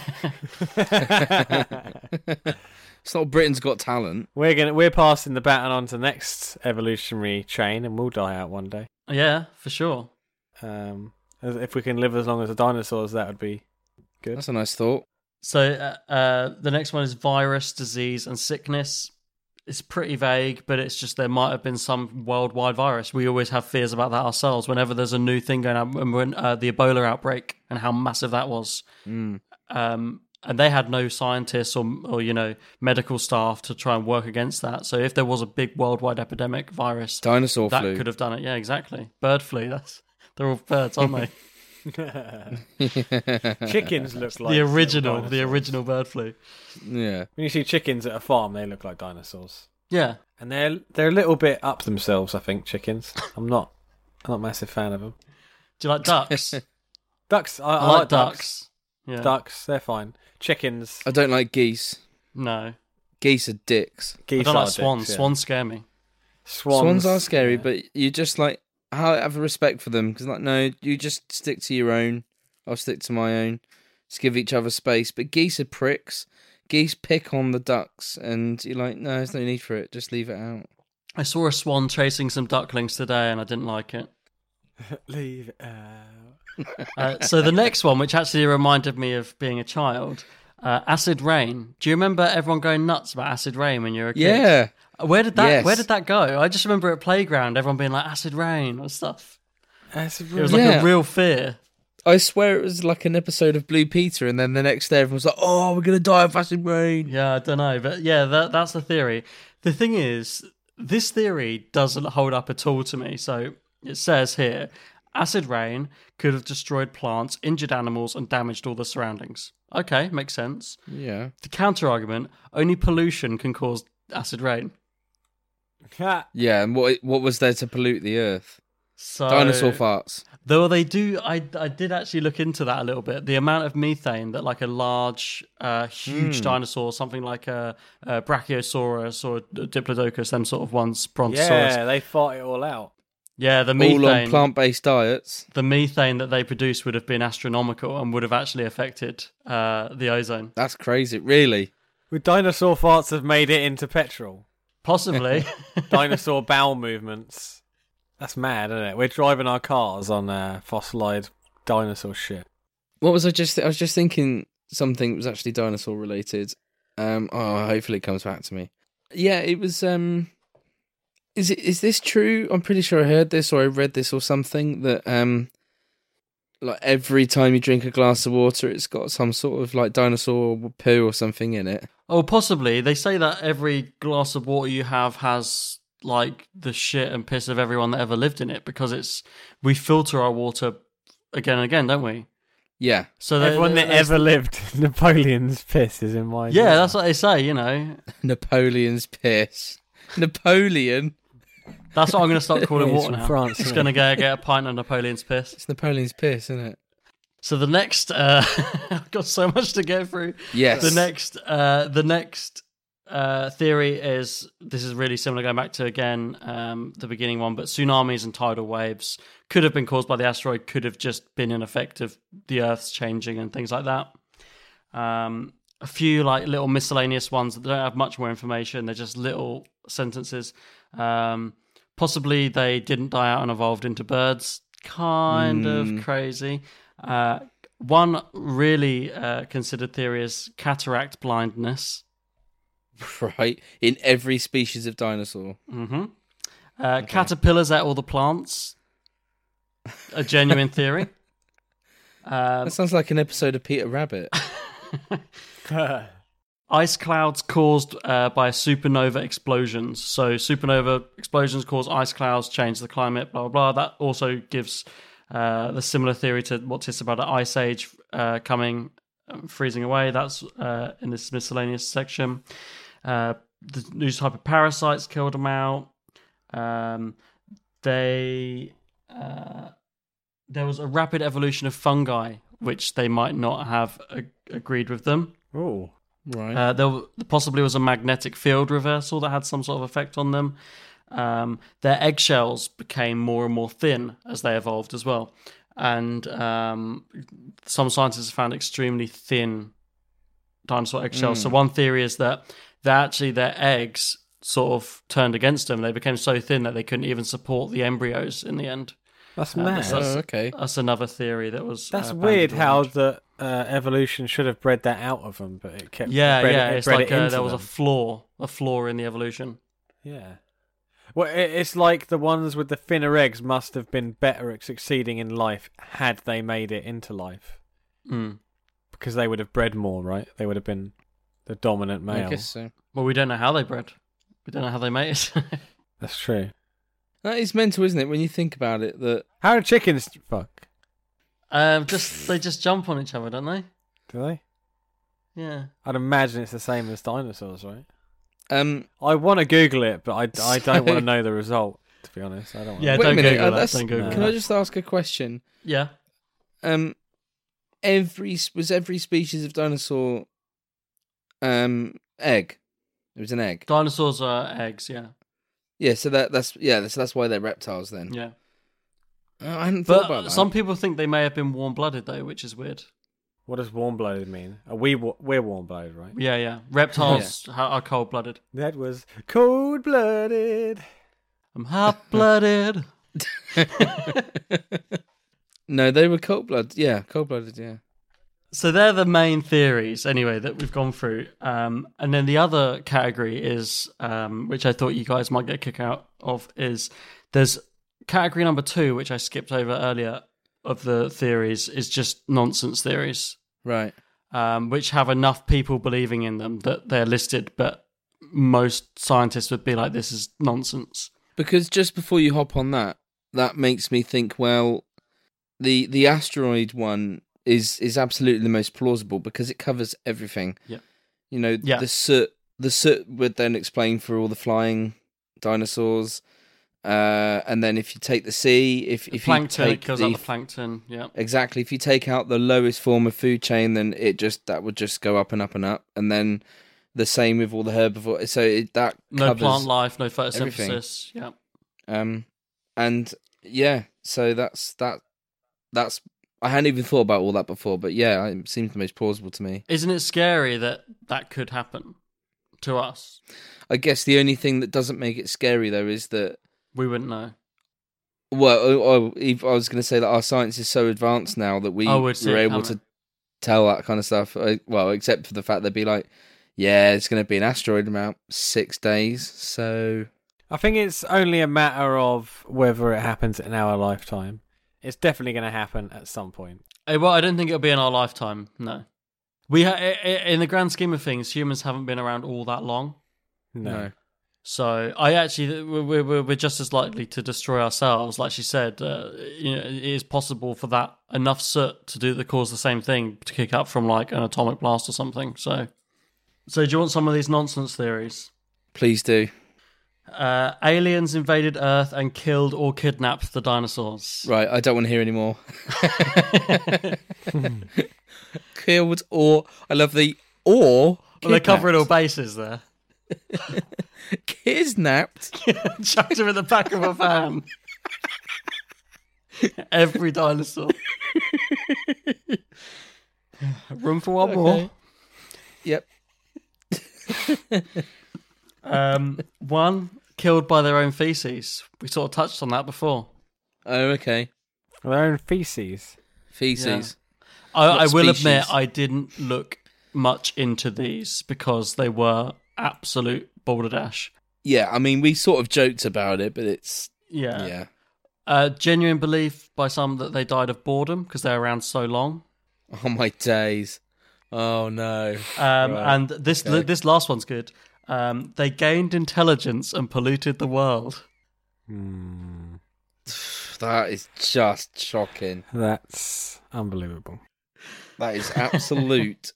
It's not Britain's Got Talent. We're gonna we're passing the baton on to the next evolutionary chain, and we'll die out one day. Yeah, for sure. Um, as- if we can live as long as the dinosaurs, that would be good. That's a nice thought. So uh, uh, the next one is virus, disease, and sickness. It's pretty vague, but it's just there might have been some worldwide virus. We always have fears about that ourselves. Whenever there's a new thing going on, when uh, the Ebola outbreak and how massive that was, Mm. um, and they had no scientists or or you know medical staff to try and work against that. So if there was a big worldwide epidemic virus, Dinosaur that flu. could have done it. Yeah, exactly. Bird flu. That's they're all birds, aren't they? Chickens look like the original, little the dinosaurs. original bird flu. Yeah. When you see chickens at a farm, they look like dinosaurs, Yeah. and they're they're a little bit up themselves. I think chickens. I'm not I'm not a massive fan of them. Do you like ducks? Ducks. I, I, I like ducks. ducks. Yeah. Ducks. They're fine. Chickens. I don't like geese. No. Geese are dicks. Geese I don't are like swans. dicks, yeah. Swans scare me. Swans, Swans are scary, yeah. but you just like I have a respect for them because like no, you just stick to your own. I'll stick to my own. Just give each other space. But geese are pricks. Geese pick on the ducks, and you're like, no, there's no need for it. Just leave it out. I saw a swan chasing some ducklings today, and I didn't like it. Leave it out. Uh, so the next one, which actually reminded me of being a child, Uh, acid rain. Do you remember everyone going nuts about acid rain when you were a kid? Yeah. Where did that? Yes. Where did that go? I just remember at playground, everyone being like acid rain or stuff. Acid It was like Yeah. a real fear. I swear it was like an episode of Blue Peter, and then the next day everyone was like, "Oh, we're gonna die of acid rain." Yeah, I don't know, but yeah, that that's the theory. The thing is, this theory doesn't hold up at all to me. So it says here, acid rain could have destroyed plants, injured animals, and damaged all the surroundings. Okay, makes sense. Yeah. The counter argument: only pollution can cause acid rain. Yeah, and what what was there to pollute the earth? So Dinosaur farts. Though they do, I, I did actually look into that a little bit. The amount of methane that like a large, uh, huge Mm. dinosaur, something like a, a Brachiosaurus or a Diplodocus, them sort of ones, Brontosaurus. Yeah, they fought it all out. Yeah, the All methane, on plant-based diets. the methane that they produced would have been astronomical and would have actually affected uh, the ozone. That's crazy. Really? Would dinosaur farts have made it into petrol? Possibly. Dinosaur bowel movements. That's mad, isn't it? We're driving our cars on uh, fossilized dinosaur shit. What was I just? I was just thinking something that was actually dinosaur related. Um. Oh, hopefully it comes back to me. Yeah, it was. Um. Is it? Is this true? I'm pretty sure I heard this or I read this or something that um. Like every time you drink a glass of water, it's got some sort of like dinosaur poo or something in it. Oh, possibly. They say that every glass of water you have has like the shit and piss of everyone that ever lived in it because it's we filter our water again and again, don't we? Yeah. So they- Everyone they- that ever lived, Napoleon's piss is in my. Yeah, that's what they say. You know, Napoleon's piss. Napoleon. that's what I'm going to start calling It's water from now. France, It's isn't going to it? go get a pint of Napoleon's piss. It's Napoleon's piss, isn't it? So the next, uh, I've got so much to go through. Yes. The next, uh, the next uh, theory is this is really similar, going back to again um, the beginning one, but tsunamis and tidal waves could have been caused by the asteroid, could have just been an effect of the Earth's changing and things like that. Um, a few like little miscellaneous ones that don't have much more information. They're just little sentences. Um, possibly they didn't die out and evolved into birds. Kind Mm. of crazy. Uh, one really uh, considered theory is cataract blindness. Right. In every species of dinosaur. Mm-hmm. Uh, Caterpillars ate all the plants. A genuine theory. Um, That sounds like an episode of Peter Rabbit. Ice clouds caused uh, by supernova explosions. So supernova explosions cause ice clouds, change the climate, blah, blah, blah. That also gives uh, the similar theory to what's this about an ice age uh, coming, um, freezing away. That's uh, in this miscellaneous section. Uh, the new type of parasites killed them out. Um, they... Uh, there was a rapid evolution of fungi, which they might not have ag- agreed with them. Oh. Right. Uh, there possibly was a magnetic field reversal that had some sort of effect on them. Um, their eggshells became more and more thin as they evolved as well. And um, some scientists found extremely thin dinosaur eggshells. Mm. So one theory is that they actually their eggs sort of turned against them. They became so thin that they couldn't even support the embryos in the end. That's Uh, mad. that's, Oh, okay. That's another theory that was. That's uh, weird bandied how around. the uh, evolution should have bred that out of them, but it kept. Yeah, bred yeah. It, it It's bred like it uh, into there was a them. flaw, a flaw in the evolution. Yeah. Well, it, it's like the ones with the thinner eggs must have been better at succeeding in life had they made it into life, Mm. because they would have bred more, right? They would have been the dominant male. I guess so. Well, we don't know how they bred. We don't know how they made it. That's true. That is mental, isn't it, when you think about it? That How do chickens fuck? um, just they just jump on each other, don't they? Do they? Yeah. I'd imagine it's the same as dinosaurs, right? um, I want to Google it, but I, I So- don't want to know the result. To be honest, I don't. Want Yeah, wait don't a minute. Google uh, that, that's- don't Google can that. I just ask a question? Yeah. Um, every was every species of dinosaur, um, egg. It was an egg. Dinosaurs are eggs. Yeah. Yeah. So that that's yeah. So that's why they're reptiles then. Yeah. Oh, I hadn't thought about But that. some people think they may have been warm-blooded though, which is weird. What does warm-blooded mean? Are we wa- we're warm-blooded, right? Yeah, yeah. Reptiles ha- are cold-blooded. That was cold-blooded. I'm hot-blooded. No, they were cold blooded. Yeah, cold blooded. Yeah. So they're the main theories, anyway, that we've gone through. Um, and then the other category is, um, which I thought you guys might get a kick out of, is there's category number two, which I skipped over earlier, of the theories, is just nonsense theories. Right. Um, which have enough people believing in them that they're listed, but most scientists would be like, this is nonsense. Because just before you hop on that, that makes me think, well, the the asteroid one is is absolutely the most plausible because it covers everything. Yeah. You know, yeah. the soot the soot would then explain for all the flying dinosaurs. Uh, and then if you take the sea, if, the if plankton, you it take kills the, out the plankton, yeah. Exactly. If you take out the lowest form of food chain, then it just that would just go up and up and up. And then the same with all the herbivores. So it, that no covers plant life, no photosynthesis, everything. yeah. Um, and yeah, so that's that. That's I hadn't even thought about all that before, but yeah, it seems the most plausible to me. Isn't it scary that that could happen to us? I guess the only thing that doesn't make it scary though is that we wouldn't know. Well, oh, I was going to say that our science is so advanced now that we oh, were able to tell that kind of stuff. Well, except for the fact they'd be like, yeah, it's going to be an asteroid in about six days. So I think it's only a matter of whether it happens in our lifetime. It's definitely going to happen at some point. Well, I don't think it'll be in our lifetime, no. We ha- In the grand scheme of things, humans haven't been around all that long. No. no. So I actually, we're, we're, we're just as likely to destroy ourselves. Like she said, uh, you know, it is possible for that enough soot to do to cause the same thing, to kick up from like an atomic blast or something. So, so do you want some of these nonsense theories? Please do. Uh, aliens invaded Earth and killed or kidnapped the dinosaurs. Right, I don't want to hear any more. Killed or, I love the or. Well, they're covering all bases there. Kidnapped? Chucked him in the back of a van. Every dinosaur. Room for one okay. more. Yep. um, one killed by their own feces. We sort of touched on that before. Oh, okay. Their own feces. Feces. Yeah. I, I will admit, I didn't look much into these because they were absolute balderdash. Yeah, I mean, we sort of joked about it, but it's yeah, yeah. Uh, genuine belief by some that they died of boredom because they're around so long. Oh my days! Oh no! Um, right. And this okay. this last one's good. Um, they gained intelligence and polluted the world. Hmm. That is just shocking. That's unbelievable. That is absolute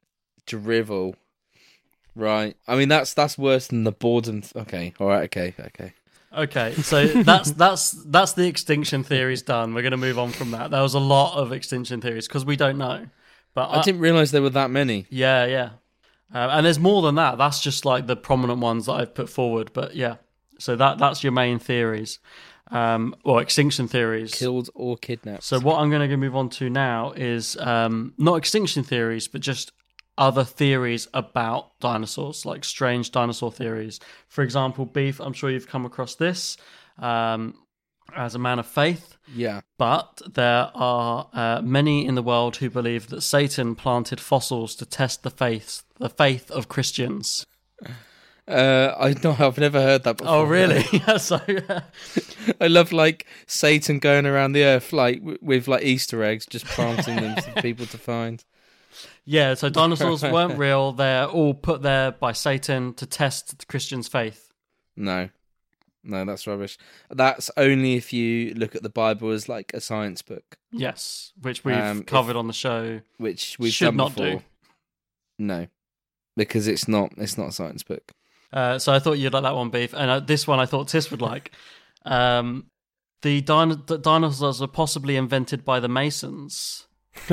drivel. Right. I mean, that's that's worse than the boredom. Th- okay. All right. Okay. Okay. Okay. So that's that's that's the extinction theories done. We're going to move on from that. There was a lot of extinction theories because we don't know. But I, I didn't realise there were that many. Yeah. Yeah. Uh, and there's more than that. That's just like the prominent ones that I've put forward. But yeah. So that that's your main theories. Um, or extinction theories. Killed or kidnapped. So what I'm going to move on to now is um, not extinction theories, but just other theories about dinosaurs, like strange dinosaur theories. For example, Beef, I'm sure you've come across this um, as a man of faith. Yeah. But there are uh, many in the world who believe that Satan planted fossils to test the faith, the faith of Christians. Uh, I know I've never heard that before. Oh, really? Yeah. So uh... I love like Satan going around the earth like w- with like Easter eggs, just planting them for people to find. Yeah. So dinosaurs weren't real. They're all put there by Satan to test the Christians' faith. No, no, that's rubbish. That's only if you look at the Bible as like a science book. Yes, which we've um, covered if, on the show. Which we've should done not before. do. No, because it's not. It's not a science book. Uh, so I thought you'd like that one, Beef, and uh, this one I thought Tis would like. Um, the, din- the dinosaurs were possibly invented by the Masons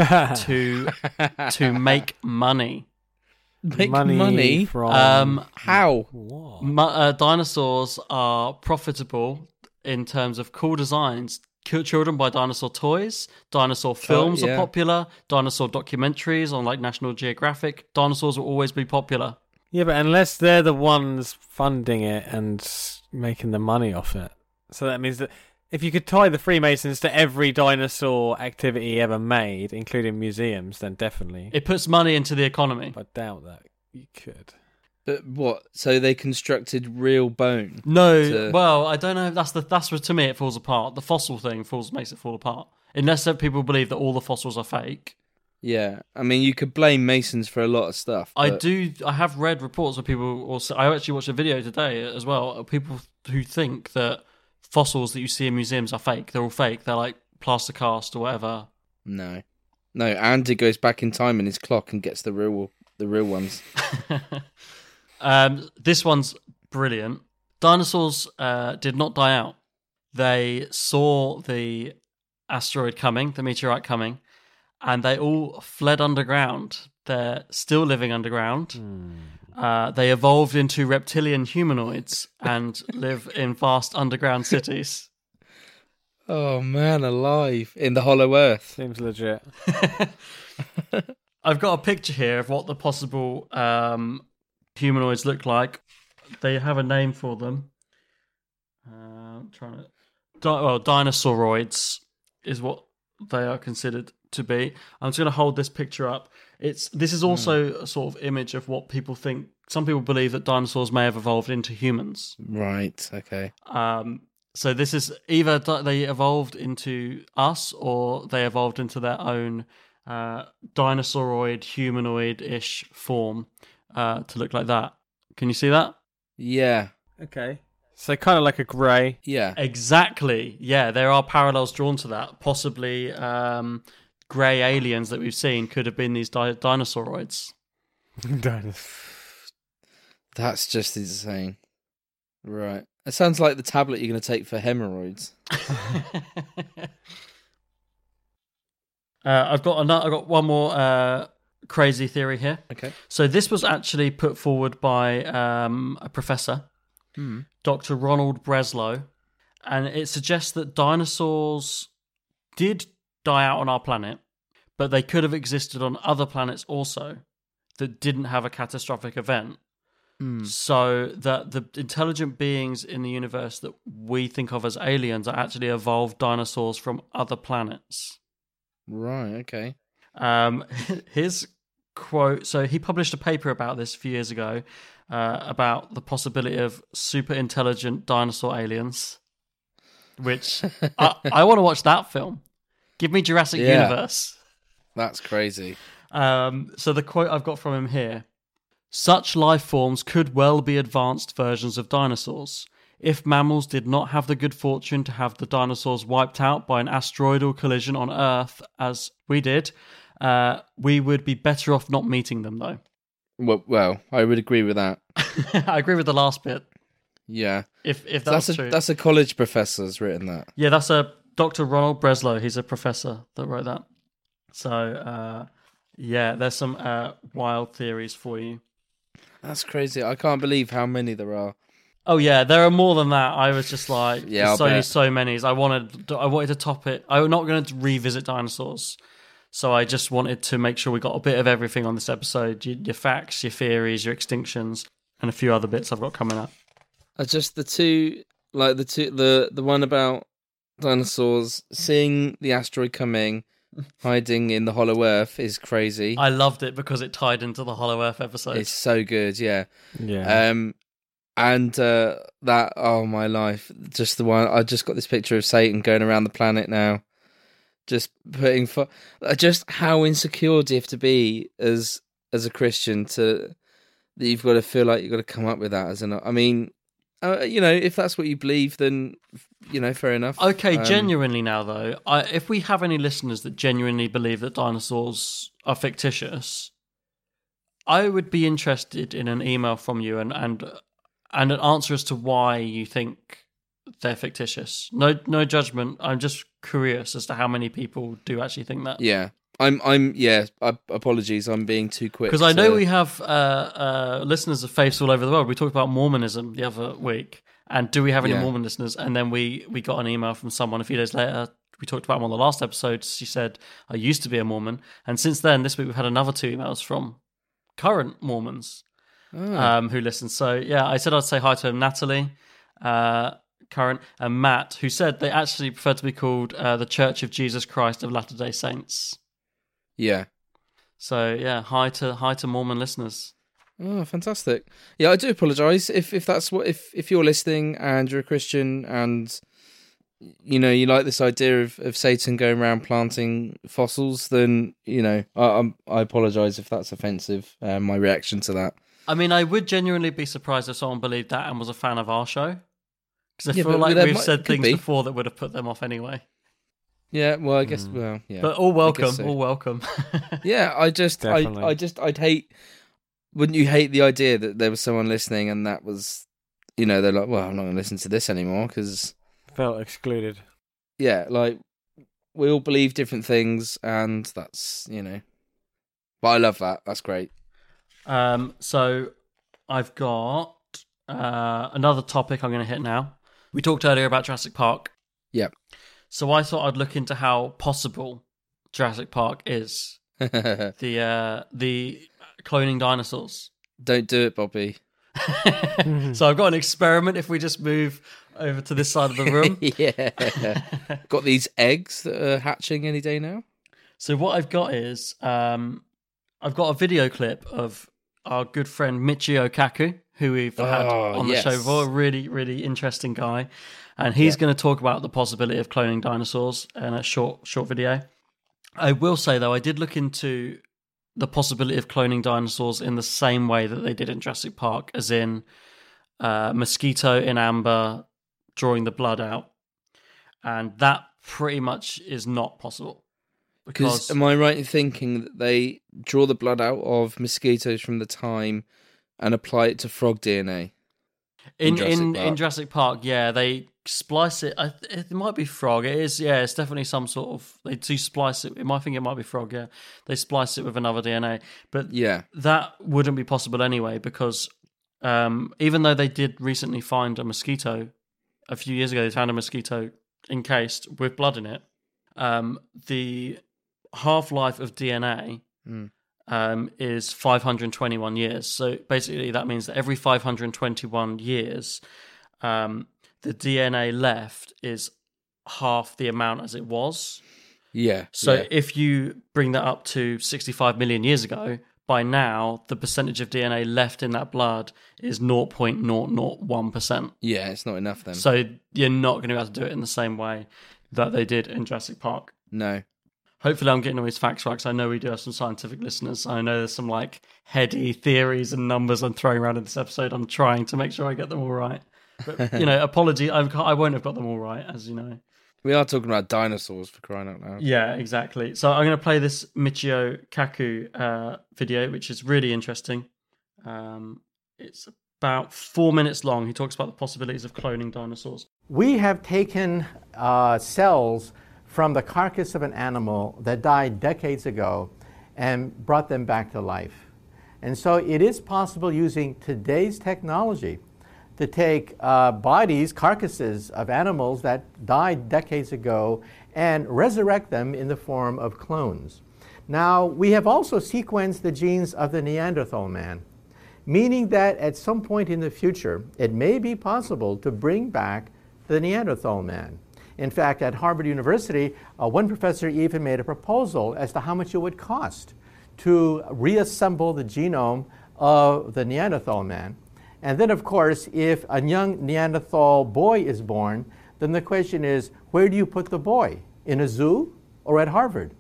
to to make money. Make money, money? from um, how? Mu- uh, dinosaurs are profitable in terms of cool designs. Children buy dinosaur toys. Dinosaur films oh, yeah. are popular. Dinosaur documentaries on like National Geographic. Dinosaurs will always be popular. Yeah, but unless they're the ones funding it and making the money off it. So that means that If you could tie the Freemasons to every dinosaur activity ever made, including museums, then definitely. It puts money into the economy. I doubt that you could. But what? So they constructed real bone? No, to... well, I don't know. That's the that's where to me it falls apart. The fossil thing falls makes it fall apart. Unless people believe that all the fossils are fake. Yeah, I mean, you could blame Masons for a lot of stuff. But... I do. I have read reports where people also. I actually watched a video today as well. Of people who think that fossils that you see in museums are fake. They're all fake. They're like plaster cast or whatever. No, no. Andy goes back in time in his clock and gets the real, the real ones. um, this one's brilliant. Dinosaurs uh, did not die out. They saw the asteroid coming, the meteorite coming, and they all fled underground. They're still living underground. Mm. Uh, they evolved into reptilian humanoids and live in vast underground cities. Oh man, alive in the Hollow Earth. Seems legit. I've got a picture here of what the possible um, humanoids look like. They have a name for them. Uh, I'm trying to. Di- well, dinosauroids is what they are considered to be. I'm just going to hold this picture up. It's this is also mm. a sort of image of what people think. Some people believe that dinosaurs may have evolved into humans. Right. Okay. Um. So this is either they evolved into us or they evolved into their own uh, dinosauroid, humanoid-ish form uh, to look like that. Can you see that? Yeah. Okay. So kind of like a grey. Yeah. Exactly. Yeah, there are parallels drawn to that. Possibly um, grey aliens that we've seen could have been these di- dinosauroids. That's just insane. Right. It sounds like the tablet you're going to take for hemorrhoids. uh, I've got another, I've got one more uh, crazy theory here. Okay. So this was actually put forward by um, a professor, hmm. Doctor Ronald Breslow, and it suggests that dinosaurs did die out on our planet, but they could have existed on other planets also that didn't have a catastrophic event. Mm. So that the intelligent beings in the universe that we think of as aliens are actually evolved dinosaurs from other planets. Right, okay. Um, his quote, so he published a paper about this a few years ago, uh, about the possibility of super intelligent dinosaur aliens, which I, I want to watch that film. Give me Jurassic yeah. Universe. That's crazy. Um, so the quote I've got from him here: such life forms could well be advanced versions of dinosaurs. If mammals did not have the good fortune to have the dinosaurs wiped out by an asteroidal collision on Earth, as we did, uh, we would be better off not meeting them, though. Well, well I would agree with that. I agree with the last bit. Yeah. If if so that's a, true. That's a college professor's written that. Yeah, that's a Doctor Ronald Breslow. He's a professor that wrote that. So, uh, yeah, there's some uh, wild theories for you. That's crazy. I can't believe how many there are. Oh yeah, there are more than that. I was just like, yeah, there's so bet. many, so many. I wanted, I wanted to top it. I'm not going to revisit dinosaurs, so I just wanted to make sure we got a bit of everything on this episode: your, your facts, your theories, your extinctions, and a few other bits I've got coming up. Are just the two, like the two, the the one about dinosaurs seeing the asteroid coming, hiding in the Hollow Earth is crazy. I loved it because it tied into the Hollow Earth episode. It's so good, yeah, yeah. Um, and uh, that, oh my life, just the one. I just got this picture of Satan going around the planet now, just putting for just how insecure do you have to be as as a Christian to that you've got to feel like you've got to come up with that as an. I mean, uh, you know, if that's what you believe, then you know, fair enough. Okay, um, genuinely now though, I, if we have any listeners that genuinely believe that dinosaurs are fictitious, I would be interested in an email from you and and and an answer as to why you think they're fictitious. No, no judgment. I'm just curious as to how many people do actually think that. Yeah, I'm. I'm. Yeah. I, apologies. I'm being too quick. Because I know to... we have uh, uh, listeners of faiths all over the world. We talked about Mormonism the other week. And do we have any yeah. Mormon listeners? And then we, we got an email from someone a few days later. We talked about him on the last episode. She said, I used to be a Mormon. And since then, this week, we've had another two emails from current Mormons oh. um, who listen. So, yeah, I said I'd say hi to him, Natalie. Uh, current, and Matt, who said they actually prefer to be called uh, the Church of Jesus Christ of Latter-day Saints. Yeah. So yeah, hi to hi to Mormon listeners. Oh, fantastic! Yeah, I do apologise if if that's what if if you're listening and you're a Christian and you know you like this idea of, of Satan going around planting fossils, then you know I I'm, I apologise if that's offensive. Uh, my reaction to that. I mean, I would genuinely be surprised if someone believed that and was a fan of our show, because I Yeah, feel but like there we've might- said could things be. before that would have put them off anyway. Yeah, well, I guess well, yeah, But all I welcome, guess so. all welcome. Yeah, I just I Definitely. I just I'd hate. Wouldn't you hate the idea that there was someone listening and that was, you know, they're like, well, I'm not going to listen to this anymore because. Felt excluded. Yeah, like we all believe different things, and that's you know. But I love that. That's great. Um, so I've got uh, another topic I'm going to hit now. We talked earlier about Jurassic Park. Yep. So I thought I'd look into how possible Jurassic Park is. the uh, the cloning dinosaurs. Don't do it, Bobby. So I've got an experiment. If we just move over to this side of the room, Yeah. Got these eggs that are hatching any day now. So what I've got is um, I've got a video clip of our good friend Michio Kaku, who we've had Oh, on the yes. show before. A really, really interesting guy, and he's Yeah. going to talk about the possibility of cloning dinosaurs in a short, short video. I will say though, I did look into the possibility of cloning dinosaurs in the same way that they did in Jurassic Park, as in uh, mosquito in amber drawing the blood out, and that pretty much is not possible. Because Because am I right in thinking that they draw the blood out of mosquitoes from the time and apply it to frog D N A? in Jurassic in, Park? in Jurassic Park, yeah, they splice it. I, it might be frog. It is, yeah. It's definitely some sort of. They do splice it. I think it might be frog. Yeah, they splice it with another D N A, but Yeah. that wouldn't be possible anyway, because um, even though they did recently find a mosquito a few years ago, they found a mosquito encased with blood in it. Um, the half life of D N A Mm. um, is five hundred twenty-one years. So basically, that means that every five hundred twenty-one years, um, the D N A left is half the amount as it was. Yeah. So yeah. if you bring that up to sixty-five million years ago, by now the percentage of D N A left in that blood is zero point zero zero one percent. Yeah, it's not enough then. So you're not going to be able to do it in the same way that they did in Jurassic Park. No. Hopefully I'm getting all these facts right, because I know we do have some scientific listeners. I know there's some like heady theories and numbers I'm throwing around in this episode. I'm trying to make sure I get them all right. But, you know, apology, I've, I won't have got them all right, as you know. We are talking about dinosaurs, for crying out loud. Yeah, exactly. So I'm going to play this Michio Kaku uh, video, which is really interesting. Um, it's about four minutes long. He talks about the possibilities of cloning dinosaurs. We have taken uh, cells from the carcass of an animal that died decades ago and brought them back to life. And so it is possible, using today's technology, to take uh, bodies, carcasses of animals that died decades ago and resurrect them in the form of clones. Now, we have also sequenced the genes of the Neanderthal man, meaning that at some point in the future, it may be possible to bring back the Neanderthal man. In fact, at Harvard University, uh, one professor even made a proposal as to how much it would cost to reassemble the genome of the Neanderthal man. And then, of course, if a young Neanderthal boy is born, then the question is, where do you put the boy? In a zoo or at Harvard?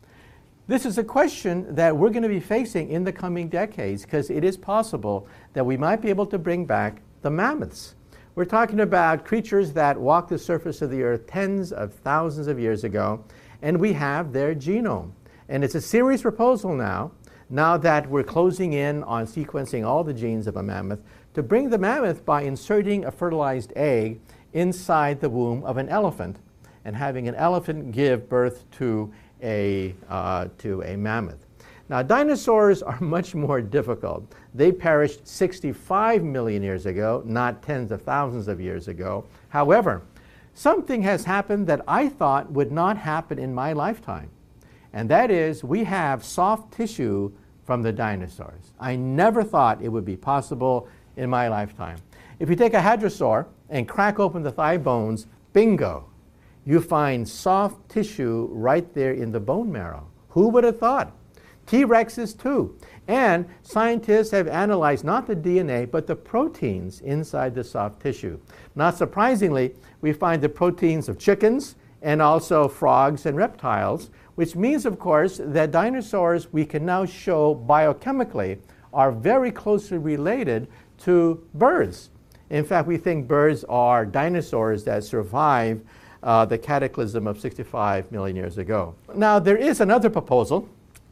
This is a question that we're going to be facing in the coming decades, because it is possible that we might be able to bring back the mammoths. We're talking about creatures that walked the surface of the earth tens of thousands of years ago, and we have their genome. And it's a serious proposal now, now that we're closing in on sequencing all the genes of a mammoth, to bring the mammoth by inserting a fertilized egg inside the womb of an elephant and having an elephant give birth to a, uh, to a mammoth. Now, dinosaurs are much more difficult. They perished sixty-five million years ago, not tens of thousands of years ago. However, something has happened that I thought would not happen in my lifetime, and that is we have soft tissue from the dinosaurs. I never thought it would be possible in my lifetime. If you take a hadrosaur and crack open the thigh bones, bingo, you find soft tissue right there in the bone marrow. Who would have thought? T-Rexes too. And scientists have analyzed not the D N A, but the proteins inside the soft tissue. Not surprisingly, we find the proteins of chickens and also frogs and reptiles, which means, of course, that dinosaurs we can now show biochemically are very closely related to birds. In fact, we think birds are dinosaurs that survived uh, the cataclysm of sixty-five million years ago. Now, there is another proposal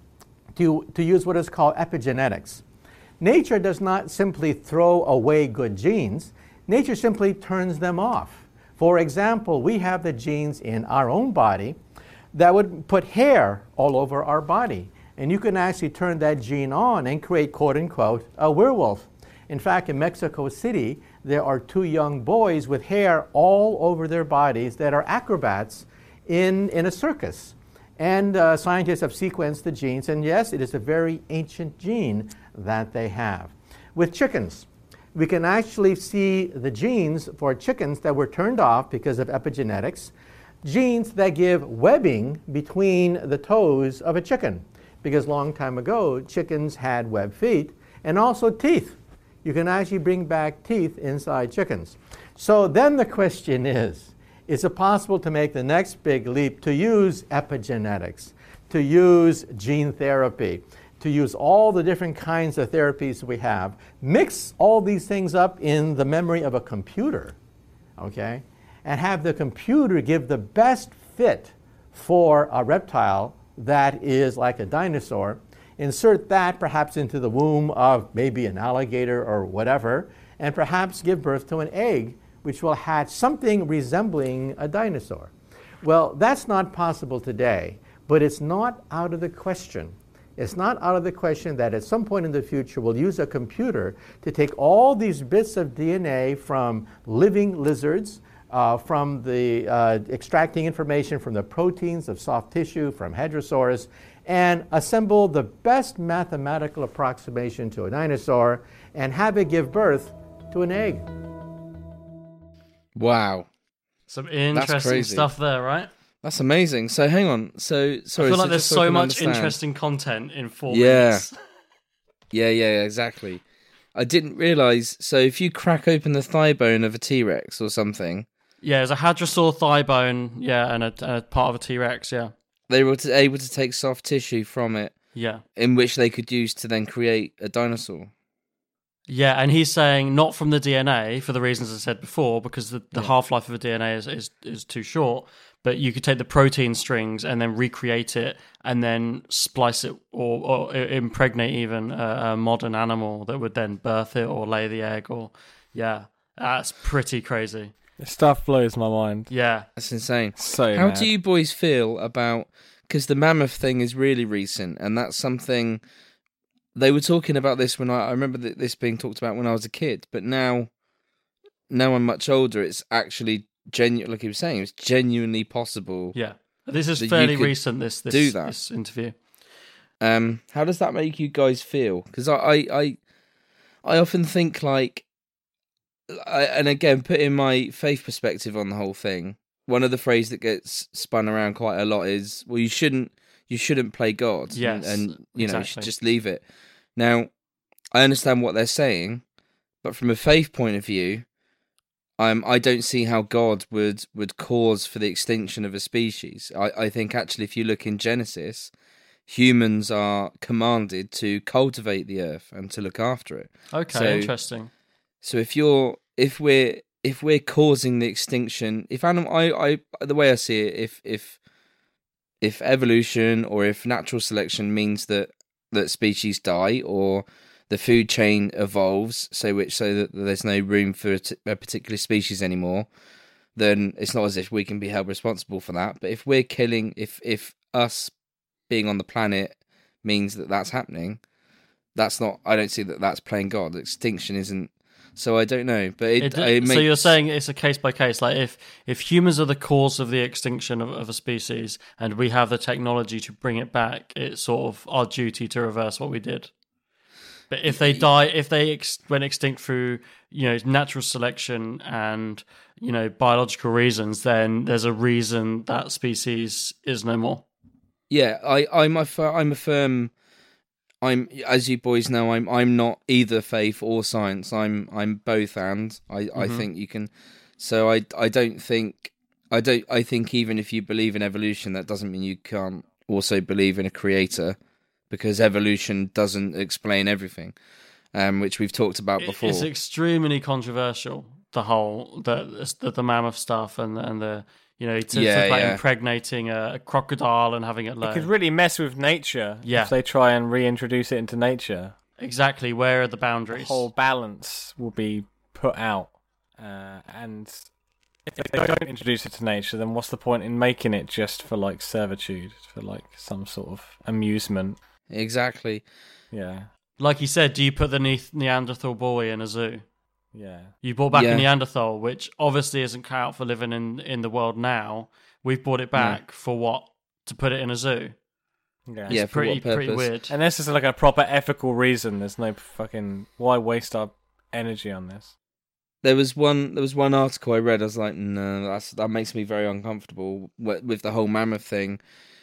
to, to use what is called epigenetics. Nature does not simply throw away good genes. Nature simply turns them off. For example, we have the genes in our own body that would put hair all over our body. And you can actually turn that gene on and create, quote unquote, a werewolf. In fact, in Mexico City, there are two young boys with hair all over their bodies that are acrobats in, in a circus. And uh, scientists have sequenced the genes, and yes, it is a very ancient gene that they have. With chickens, we can actually see the genes for chickens that were turned off because of epigenetics, genes that give webbing between the toes of a chicken, because long time ago, chickens had webbed feet, and also teeth. You can actually bring back teeth inside chickens. So then the question is, is it possible to make the next big leap to use epigenetics, to use gene therapy, to use all the different kinds of therapies we have, mix all these things up in the memory of a computer, okay, and have the computer give the best fit for a reptile that is like a dinosaur, insert that perhaps into the womb of maybe an alligator or whatever, and perhaps give birth to an egg which will hatch something resembling a dinosaur. Well, that's not possible today, but it's not out of the question. It's not out of the question that at some point in the future we'll use a computer to take all these bits of D N A from living lizards, uh, from the uh, extracting information from the proteins of soft tissue from hadrosaurs, and assemble the best mathematical approximation to a dinosaur and have it give birth to an egg. Wow. Some interesting stuff there, right? That's amazing. So hang on. So sorry. I feel like so there's so, so much understand. interesting content in four yeah. minutes. yeah, yeah, exactly. I didn't realize. So if you crack open the thigh bone of a T-Rex or something, yeah, there's a hadrosaur thigh bone, yeah, and a, and a part of a T-Rex, yeah. They were to, able to take soft tissue from it, yeah, in which they could use to then create a dinosaur. Yeah, and he's saying not from the D N A for the reasons I said before, because the, the yeah. half-life of a D N A is, is is too short, but you could take the protein strings and then recreate it and then splice it or, or impregnate even a, a modern animal that would then birth it or lay the egg. Or yeah, that's pretty crazy. This stuff blows my mind. Yeah. That's insane. So How mad. do you boys feel about, because the mammoth thing is really recent, and that's something... They were talking about this when I, I remember this being talked about when I was a kid, but now, now I'm much older, it's actually genuine. Like he was saying, it's genuinely possible. Yeah, this is fairly recent. This this, do that. this interview. Um, how does that make you guys feel? Because I, I, I, I often think like, I, and again, putting my faith perspective on the whole thing, one of the phrases that gets spun around quite a lot is, "Well, you shouldn't." You shouldn't play God, yes, and, and you know, exactly. you should just leave it. Now, I understand what they're saying, but from a faith point of view, I'm I don't see how God would, would cause for the extinction of a species. I, I think actually, if you look in Genesis, humans are commanded to cultivate the earth and to look after it. Okay, so, interesting. So if you're if we're if we're causing the extinction, if animal, I, I the way I see it, if if If evolution or if natural selection means that, that species die or the food chain evolves so which so that there's no room for a, t- a particular species anymore, then it's not as if we can be held responsible for that. But if we're killing, if if us being on the planet means that that's happening, that's not. I don't see that that's playing God. Extinction isn't. So I don't know, but it, it, it makes... So you're saying it's a case by case. Like if if humans are the cause of the extinction of, of a species, and we have the technology to bring it back, it's sort of our duty to reverse what we did. But if they die, if they ex- went extinct through, you know, natural selection and, you know, biological reasons, then there's a reason that species is no more. Yeah, I, I'm a, fir- I'm a firm. I'm, as you boys know, I'm, I'm not either faith or science. I'm, I'm both, and I, mm-hmm. I think you can. So I, I don't think, I don't, I think even if you believe in evolution, that doesn't mean you can't also believe in a creator, because evolution doesn't explain everything, um, which we've talked about before. It's extremely controversial. The whole the the, the mammoth stuff and and the. You know, to, yeah, like yeah. impregnating a, a crocodile and having it learn. It could really mess with nature yeah. if they try and reintroduce it into nature. Exactly. Where are the boundaries? The whole balance will be put out. Uh, and if they don't introduce it to nature, then what's the point in making it just for, like, servitude, for, like, some sort of amusement? Exactly. Yeah. Like you said, do you put the ne- Neanderthal boy in a zoo? Yeah. You brought back yeah. a Neanderthal, which obviously isn't cut out for living in, in the world now. We've brought it back no. for what? To put it in a zoo? Yeah, it's yeah pretty, pretty weird. And this is like a proper ethical reason. There's no fucking... Why waste our energy on this? There was one There was one article I read, I was like, no, that's, that makes me very uncomfortable with the whole mammoth thing.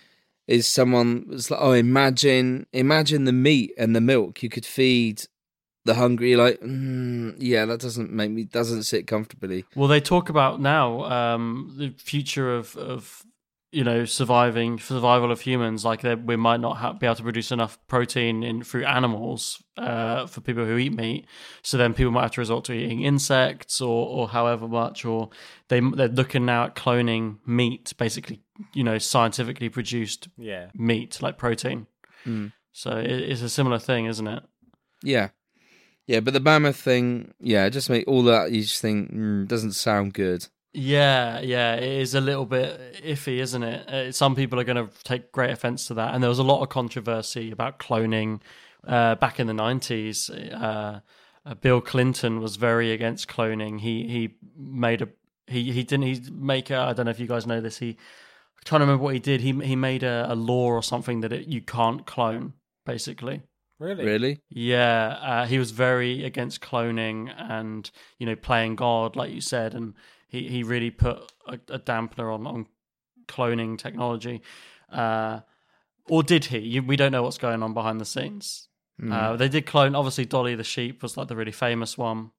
Is someone was like, oh, imagine, imagine the meat and the milk you could feed... the hungry, like, mm, yeah, that doesn't make me, doesn't sit comfortably. Well, they talk about now um, the future of, of, you know, surviving, survival of humans, like that we might not have, be able to produce enough protein in through animals uh, for people who eat meat. So then people might have to resort to eating insects or, or however much, or they, they're looking now at cloning meat, basically, you know, scientifically produced yeah. meat, like protein. Mm. So it, it's a similar thing, isn't it? Yeah. Yeah, but the mammoth thing, yeah, just make all that, you just think, mm, doesn't sound good. Yeah, yeah, it is a little bit iffy, isn't it? Uh, some people are going to take great offense to that. And there was a lot of controversy about cloning uh, back in the nineties. Uh, uh, Bill Clinton was very against cloning. He he made a, he, he didn't he make a, I don't know if you guys know this, he, I'm trying to remember what he did. He, he made a, a law or something that it, you can't clone, basically. Really? Really? Yeah, uh, he was very against cloning and, you know, playing God, like you said, and he, he really put a, a dampener on, on cloning technology. Uh, or did he? You, we don't know what's going on behind the scenes. Mm. Uh, they did clone, obviously, Dolly the sheep was like the really famous one.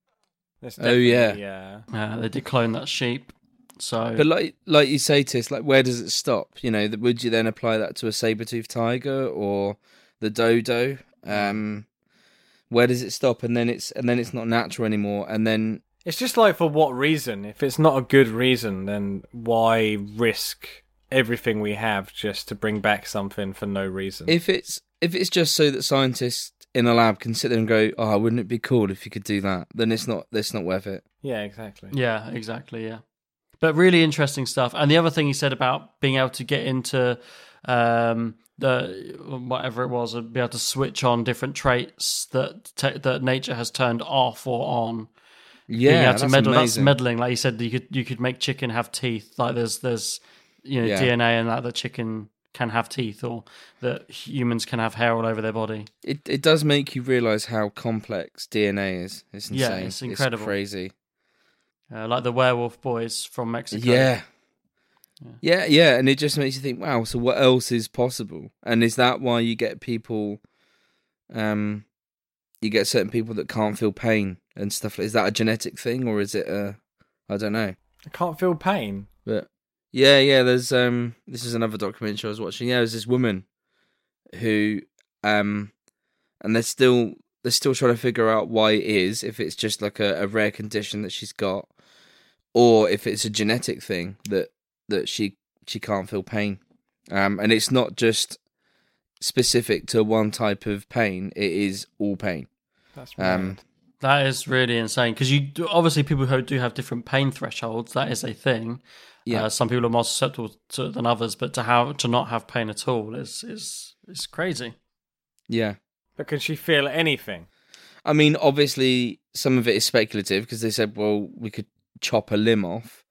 Oh, yeah. yeah. Uh, they did clone that sheep. So, But like like you say, Tis, like, where does it stop? You know, would you then apply that to a saber-toothed tiger or... the dodo, um, where does it stop? And then it's and then it's not natural anymore. And then it's just like, for what reason? If it's not a good reason, then why risk everything we have just to bring back something for no reason? If it's if it's just so that scientists in a lab can sit there and go, "Oh, wouldn't it be cool if you could do that?" Then it's not it's not worth it. Yeah, exactly. Yeah, exactly. Yeah, but really interesting stuff. And the other thing he said about being able to get into. Um, the whatever it was, be able to switch on different traits that te- that nature has turned off or on. Yeah, that's that's meddle, amazing. That's meddling. Like you said, you could you could make chicken have teeth. Like there's there's you know Yeah. D N A and that the chicken can have teeth, or that humans can have hair all over their body. It it does make you realise how complex D N A is. It's insane. Yeah, it's incredible. It's crazy. Uh, like the werewolf boys from Mexico. Yeah. yeah. Yeah, yeah, and it just makes you think, wow, so what else is possible? And is that why you get people, um, you get certain people that can't feel pain and stuff? Is that a genetic thing, or is it a, I don't know. I can't feel pain? But, yeah, yeah, there's, um, this is another documentary I was watching. Yeah, there's this woman who, um, and they're still, they're still trying to figure out why it is, if it's just like a, a rare condition that she's got, or if it's a genetic thing that, that she she can't feel pain, um, and it's not just specific to one type of pain. It is all pain. That's right. Um, that is really insane, because you do, obviously people who do have different pain thresholds. That is a thing. Yeah, uh, some people are more susceptible to it than others, but to have to not have pain at all is is is crazy. Yeah, but can she feel anything? I mean, obviously, some of it is speculative because they said, well, we could chop a limb off.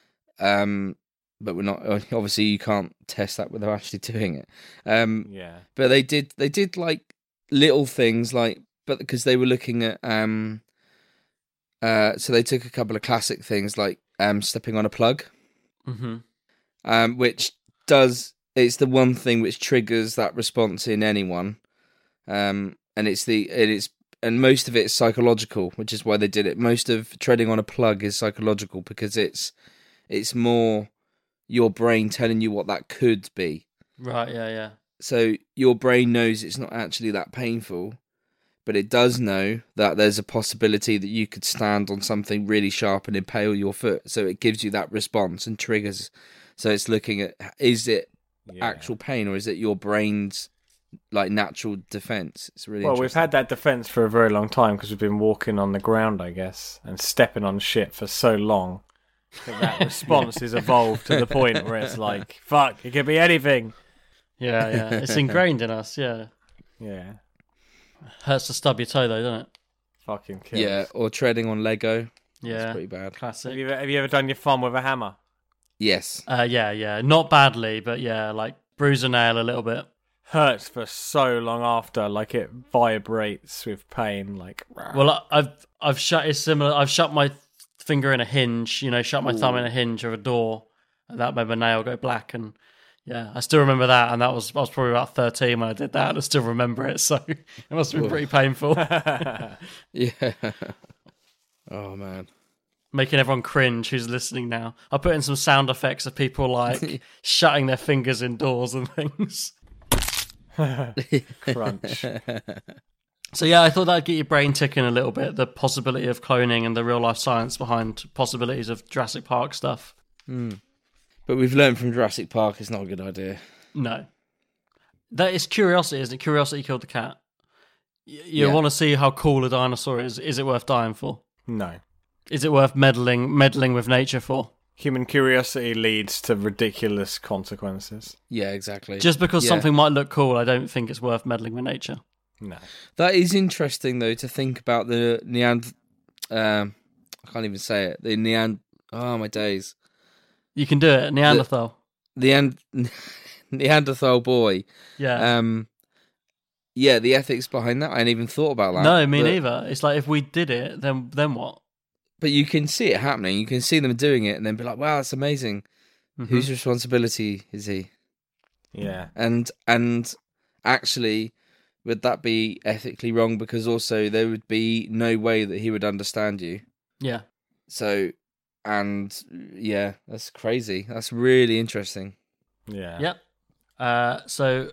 Um. But we're not. Obviously, you can't test that without actually doing it. Um, yeah. But they did. They did like little things, like but because they were looking at um, uh, so they took a couple of classic things like um, stepping on a plug, mm-hmm. um, which does it's the one thing which triggers that response in anyone, um, and it's the it is and most of it is psychological, which is why they did it. Most of treading on a plug is psychological because it's it's more your brain telling you what that could be. Right. Yeah. Yeah. So your brain knows it's not actually that painful, but it does know that there's a possibility that you could stand on something really sharp and impale your foot. So it gives you that response and triggers. So it's looking at, is it yeah. actual pain or is it your brain's like natural defense? It's really well, we've had that defense for a very long time because we've been walking on the ground, I guess, and stepping on shit for so long that, that response has evolved to the point where it's like, fuck, it could be anything. Yeah, yeah. It's ingrained in us, yeah. Yeah. Hurts to stub your toe, though, doesn't it? Fucking kills. Yeah, or treading on Lego. Yeah. That's pretty bad. Classic. Have you, have you ever done your thumb with a hammer? Yes. Uh, yeah, yeah. Not badly, but yeah, like bruise a nail a little bit. Hurts for so long after, like it vibrates with pain, like... Well, I've I've shut, it's similar, I've shut my finger in a hinge, you know, shut my Ooh. thumb in a hinge of a door, and that made my nail go black, and... Yeah, I still remember that, and that was I was probably about thirteen when I did that, and I still remember it, so it must have been pretty painful. Yeah. Oh, man. Making everyone cringe who's listening now. I put in some sound effects of people, like, shutting their fingers in doors and things. Crunch. So, yeah, I thought that'd get your brain ticking a little bit, the possibility of cloning and the real-life science behind possibilities of Jurassic Park stuff. Hmm. But we've learned from Jurassic Park it's not a good idea. No. That is curiosity, isn't it? Curiosity killed the cat. You, you yeah. want to see how cool a dinosaur is. Is it worth dying for? No. Is it worth meddling meddling with nature for? Human curiosity leads to ridiculous consequences. Yeah, exactly. Just because yeah. something might look cool, I don't think it's worth meddling with nature. No. That is interesting, though, to think about the Neand... Um, I can't even say it. The Neand... Oh, my days. You can do it, Neanderthal. The, the Neanderthal boy. Yeah. Um, yeah, the ethics behind that. I hadn't even thought about that. No, me but, neither. It's like if we did it, then then what? But you can see it happening. You can see them doing it and then be like, wow, that's amazing. Mm-hmm. Whose responsibility is he? Yeah. And and actually, would that be ethically wrong? Because also there would be no way that he would understand you. Yeah. So... And yeah, that's crazy. That's really interesting. Yeah. Yep. Uh, so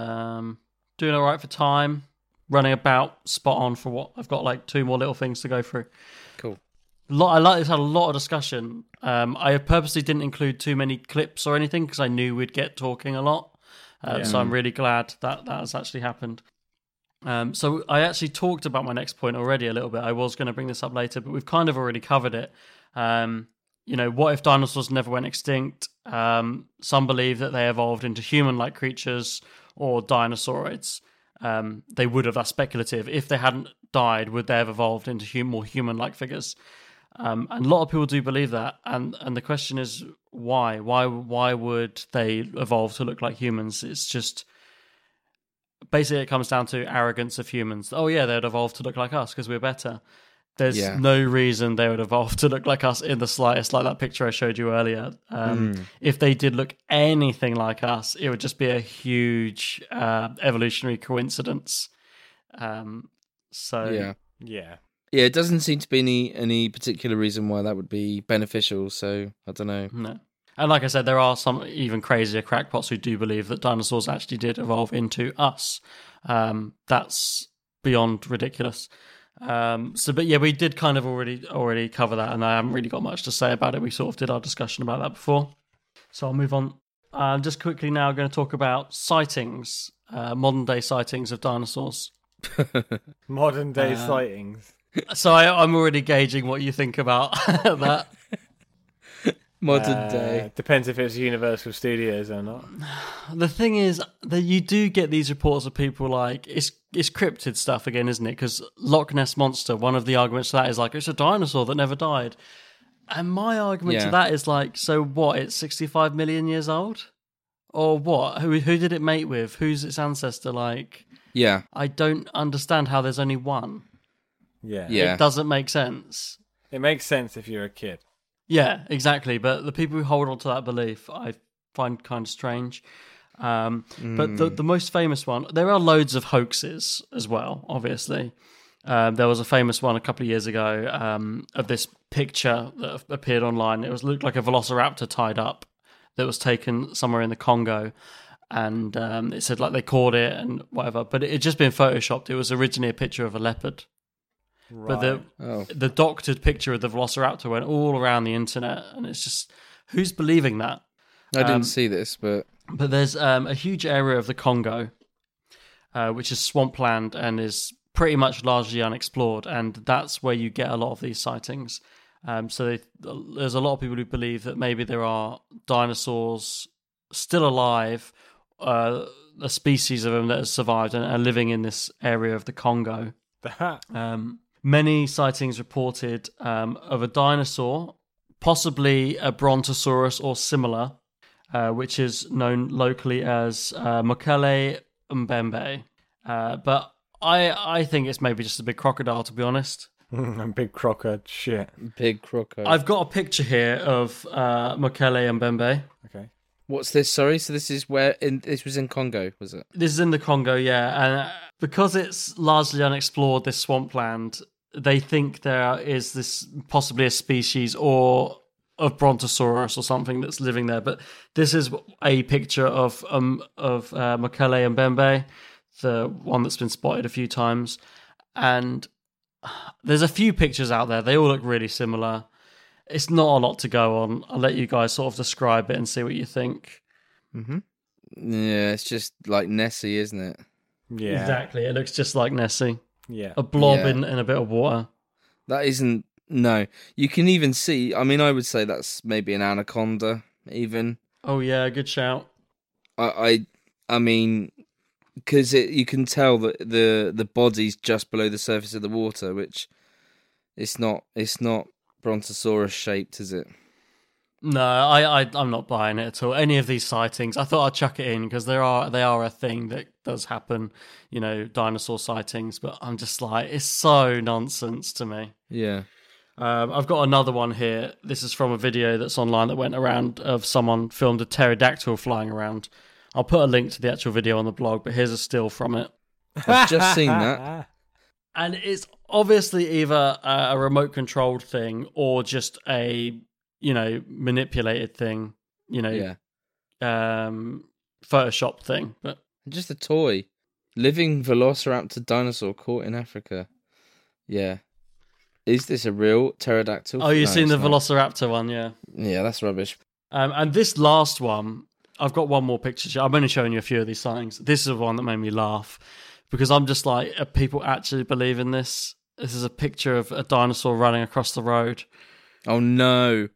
um, doing all right for time, running about spot on for what I've got like two more little things to go through. Cool. Lot, I like this. Had a lot of discussion. Um, I purposely didn't include too many clips or anything because I knew we'd get talking a lot. Uh, yeah. So I'm really glad that that has actually happened. Um, so I actually talked about my next point already a little bit. I was going to bring this up later, but we've kind of already covered it. Um, you know, what if dinosaurs never went extinct? Um, some believe that they evolved into human-like creatures or dinosauroids. Um, they would have. That's speculative. If they hadn't died, would they have evolved into hum- more human-like figures? Um, and a lot of people do believe that. And and the question is, why? Why? Why would they evolve to look like humans? It's just basically it comes down to arrogance of humans. Oh yeah, they'd evolve to look like us because we're better. There's yeah. no reason they would evolve to look like us in the slightest, like that picture I showed you earlier. Um, mm. If they did look anything like us, it would just be a huge uh, evolutionary coincidence. Um, so, yeah. Yeah. Yeah, it doesn't seem to be any, any particular reason why that would be beneficial, so I don't know. No. And like I said, there are some even crazier crackpots who do believe that dinosaurs actually did evolve into us. Um, that's beyond ridiculous. Um, so, but yeah, we did kind of already already cover that, and I haven't really got much to say about it. We sort of did our discussion about that before. So I'll move on. I'm just quickly now going to talk about sightings, uh, modern day sightings of dinosaurs. Modern day uh, sightings. So I, I'm already gauging what you think about that. Modern uh, day. Depends if it's Universal Studios or not. The thing is that you do get these reports of people like, it's it's cryptid stuff again, isn't it? Because Loch Ness Monster, one of the arguments to that is like, it's a dinosaur that never died. And my argument yeah. to that is like, so what, it's sixty-five million years old? or what? Who who did it mate with? Who's its ancestor? Like, Yeah. I don't understand how there's only one. Yeah. Yeah. It doesn't make sense. It makes sense if you're a kid. Yeah, exactly. But the people who hold on to that belief, I find kind of strange. Um, Mm. But the, the most famous one, there are loads of hoaxes as well, obviously. Um, there was a famous one a couple of years ago um, of this picture that appeared online. It was looked like a velociraptor tied up that was taken somewhere in the Congo. And um, it said like they caught it and whatever. But it had just been photoshopped. It was originally a picture of a leopard. Right. But the Oh. the doctored picture of the velociraptor went all around the internet. And it's just, who's believing that? I didn't Um, see this, but But there's um, a huge area of the Congo, uh, which is swampland and is pretty much largely unexplored, and that's where you get a lot of these sightings. Um, so they, there's a lot of people who believe that maybe there are dinosaurs still alive, uh, a species of them that has survived and are living in this area of the Congo. Um, many sightings reported um, of a dinosaur, possibly a Brontosaurus or similar, Uh, which is known locally as uh, Mokele Mbembe. Uh, but I I think it's maybe just a big crocodile, to be honest. A big crocodile shit. big crocodile. I've got a picture here of uh, Mokele Mbembe. Okay. What's this? Sorry, so this is where in this was in Congo, was it? This is in the Congo, yeah. And uh, because it's largely unexplored, this swampland, they think there is this possibly a species or of Brontosaurus or something that's living there. But this is a picture of um of uh, Mokele Mbembe, the one that's been spotted a few times. And there's a few pictures out there. They all look really similar. It's not a lot to go on. I'll let you guys sort of describe it and see what you think. Mm-hmm. Yeah, it's just like Nessie, isn't it? Yeah. Exactly. It looks just like Nessie. Yeah. A blob Yeah. in, in a bit of water. That isn't. No, you can even see. I mean, I would say that's maybe an anaconda. Even. Oh yeah, good shout. I, I, I mean, because you can tell that the the body's just below the surface of the water, which it's not. It's not Brontosaurus shaped, is it? No, I, I, I'm not buying it at all. Any of these sightings, I thought I'd chuck it in because there are they are a thing that does happen. You know, dinosaur sightings, but I'm just like, it's so nonsense to me. Yeah. Um, I've got another one here. This is from a video that's online that went around of someone filmed a pterodactyl flying around. I'll put a link to the actual video on the blog, but here's a still from it. I've just seen that. And it's obviously either a, a remote controlled thing or just a, you know, manipulated thing, you know, Yeah. um, Photoshop thing. But Just a toy. Living velociraptor dinosaur caught in Africa. Yeah. Is this a real pterodactyl? oh, you've No, seen the it's not. Velociraptor one, yeah. Yeah, that's rubbish. Um, and this last one, I've got one more picture. I'm only showing you a few of these sightings. This is the one that made me laugh because I'm just like, are people actually believe in this? This is a picture of a dinosaur running across the road. Oh no.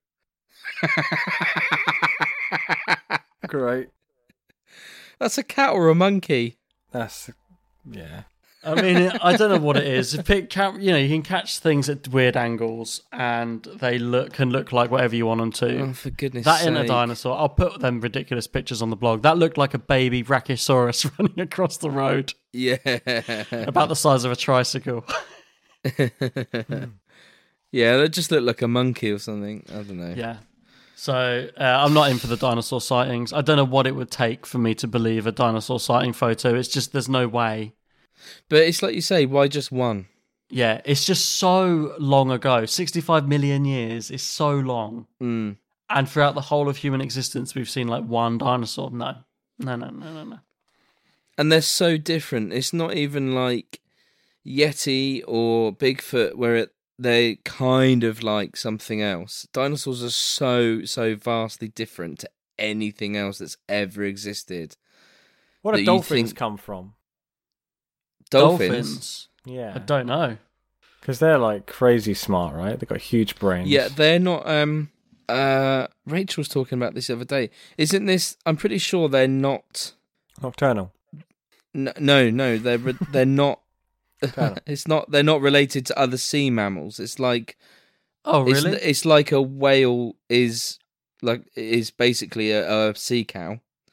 Great. That's a cat or a monkey. That's yeah. I mean, I don't know what it is. Pick, you know, you can catch things at weird angles, and they look can look like whatever you want them to. Oh, for goodness' that sake! in a dinosaur. I'll put them ridiculous pictures on the blog. That looked like a baby Brachiosaurus running across the road. Yeah, about the size of a tricycle. Yeah, that just looked like a monkey or something. I don't know. Yeah. So uh, I'm not in for the dinosaur sightings. I don't know what it would take for me to believe a dinosaur sighting photo. It's just there's no way. But it's like you say, why just one? Yeah, it's just so long ago. sixty-five million years is so long. Mm. And throughout the whole of human existence, we've seen like one dinosaur. No, no, no, no, no, no. And they're so different. It's not even like Yeti or Bigfoot where it, they kind of like something else. Dinosaurs are so, so vastly different to anything else that's ever existed. What that do you dolphins think- come from? Dolphins? Dolphins? Yeah. I don't know. Because they're like crazy smart, right? They've got huge brains. Yeah, they're not. Um, uh, Rachel was talking about this the other day. Isn't this? I'm pretty sure they're not Nocturnal. No, no, no they're re- they're not. It's not. They're not related to other sea mammals. It's like. Oh, It's, really? it's like a whale is like is basically a, a sea cow.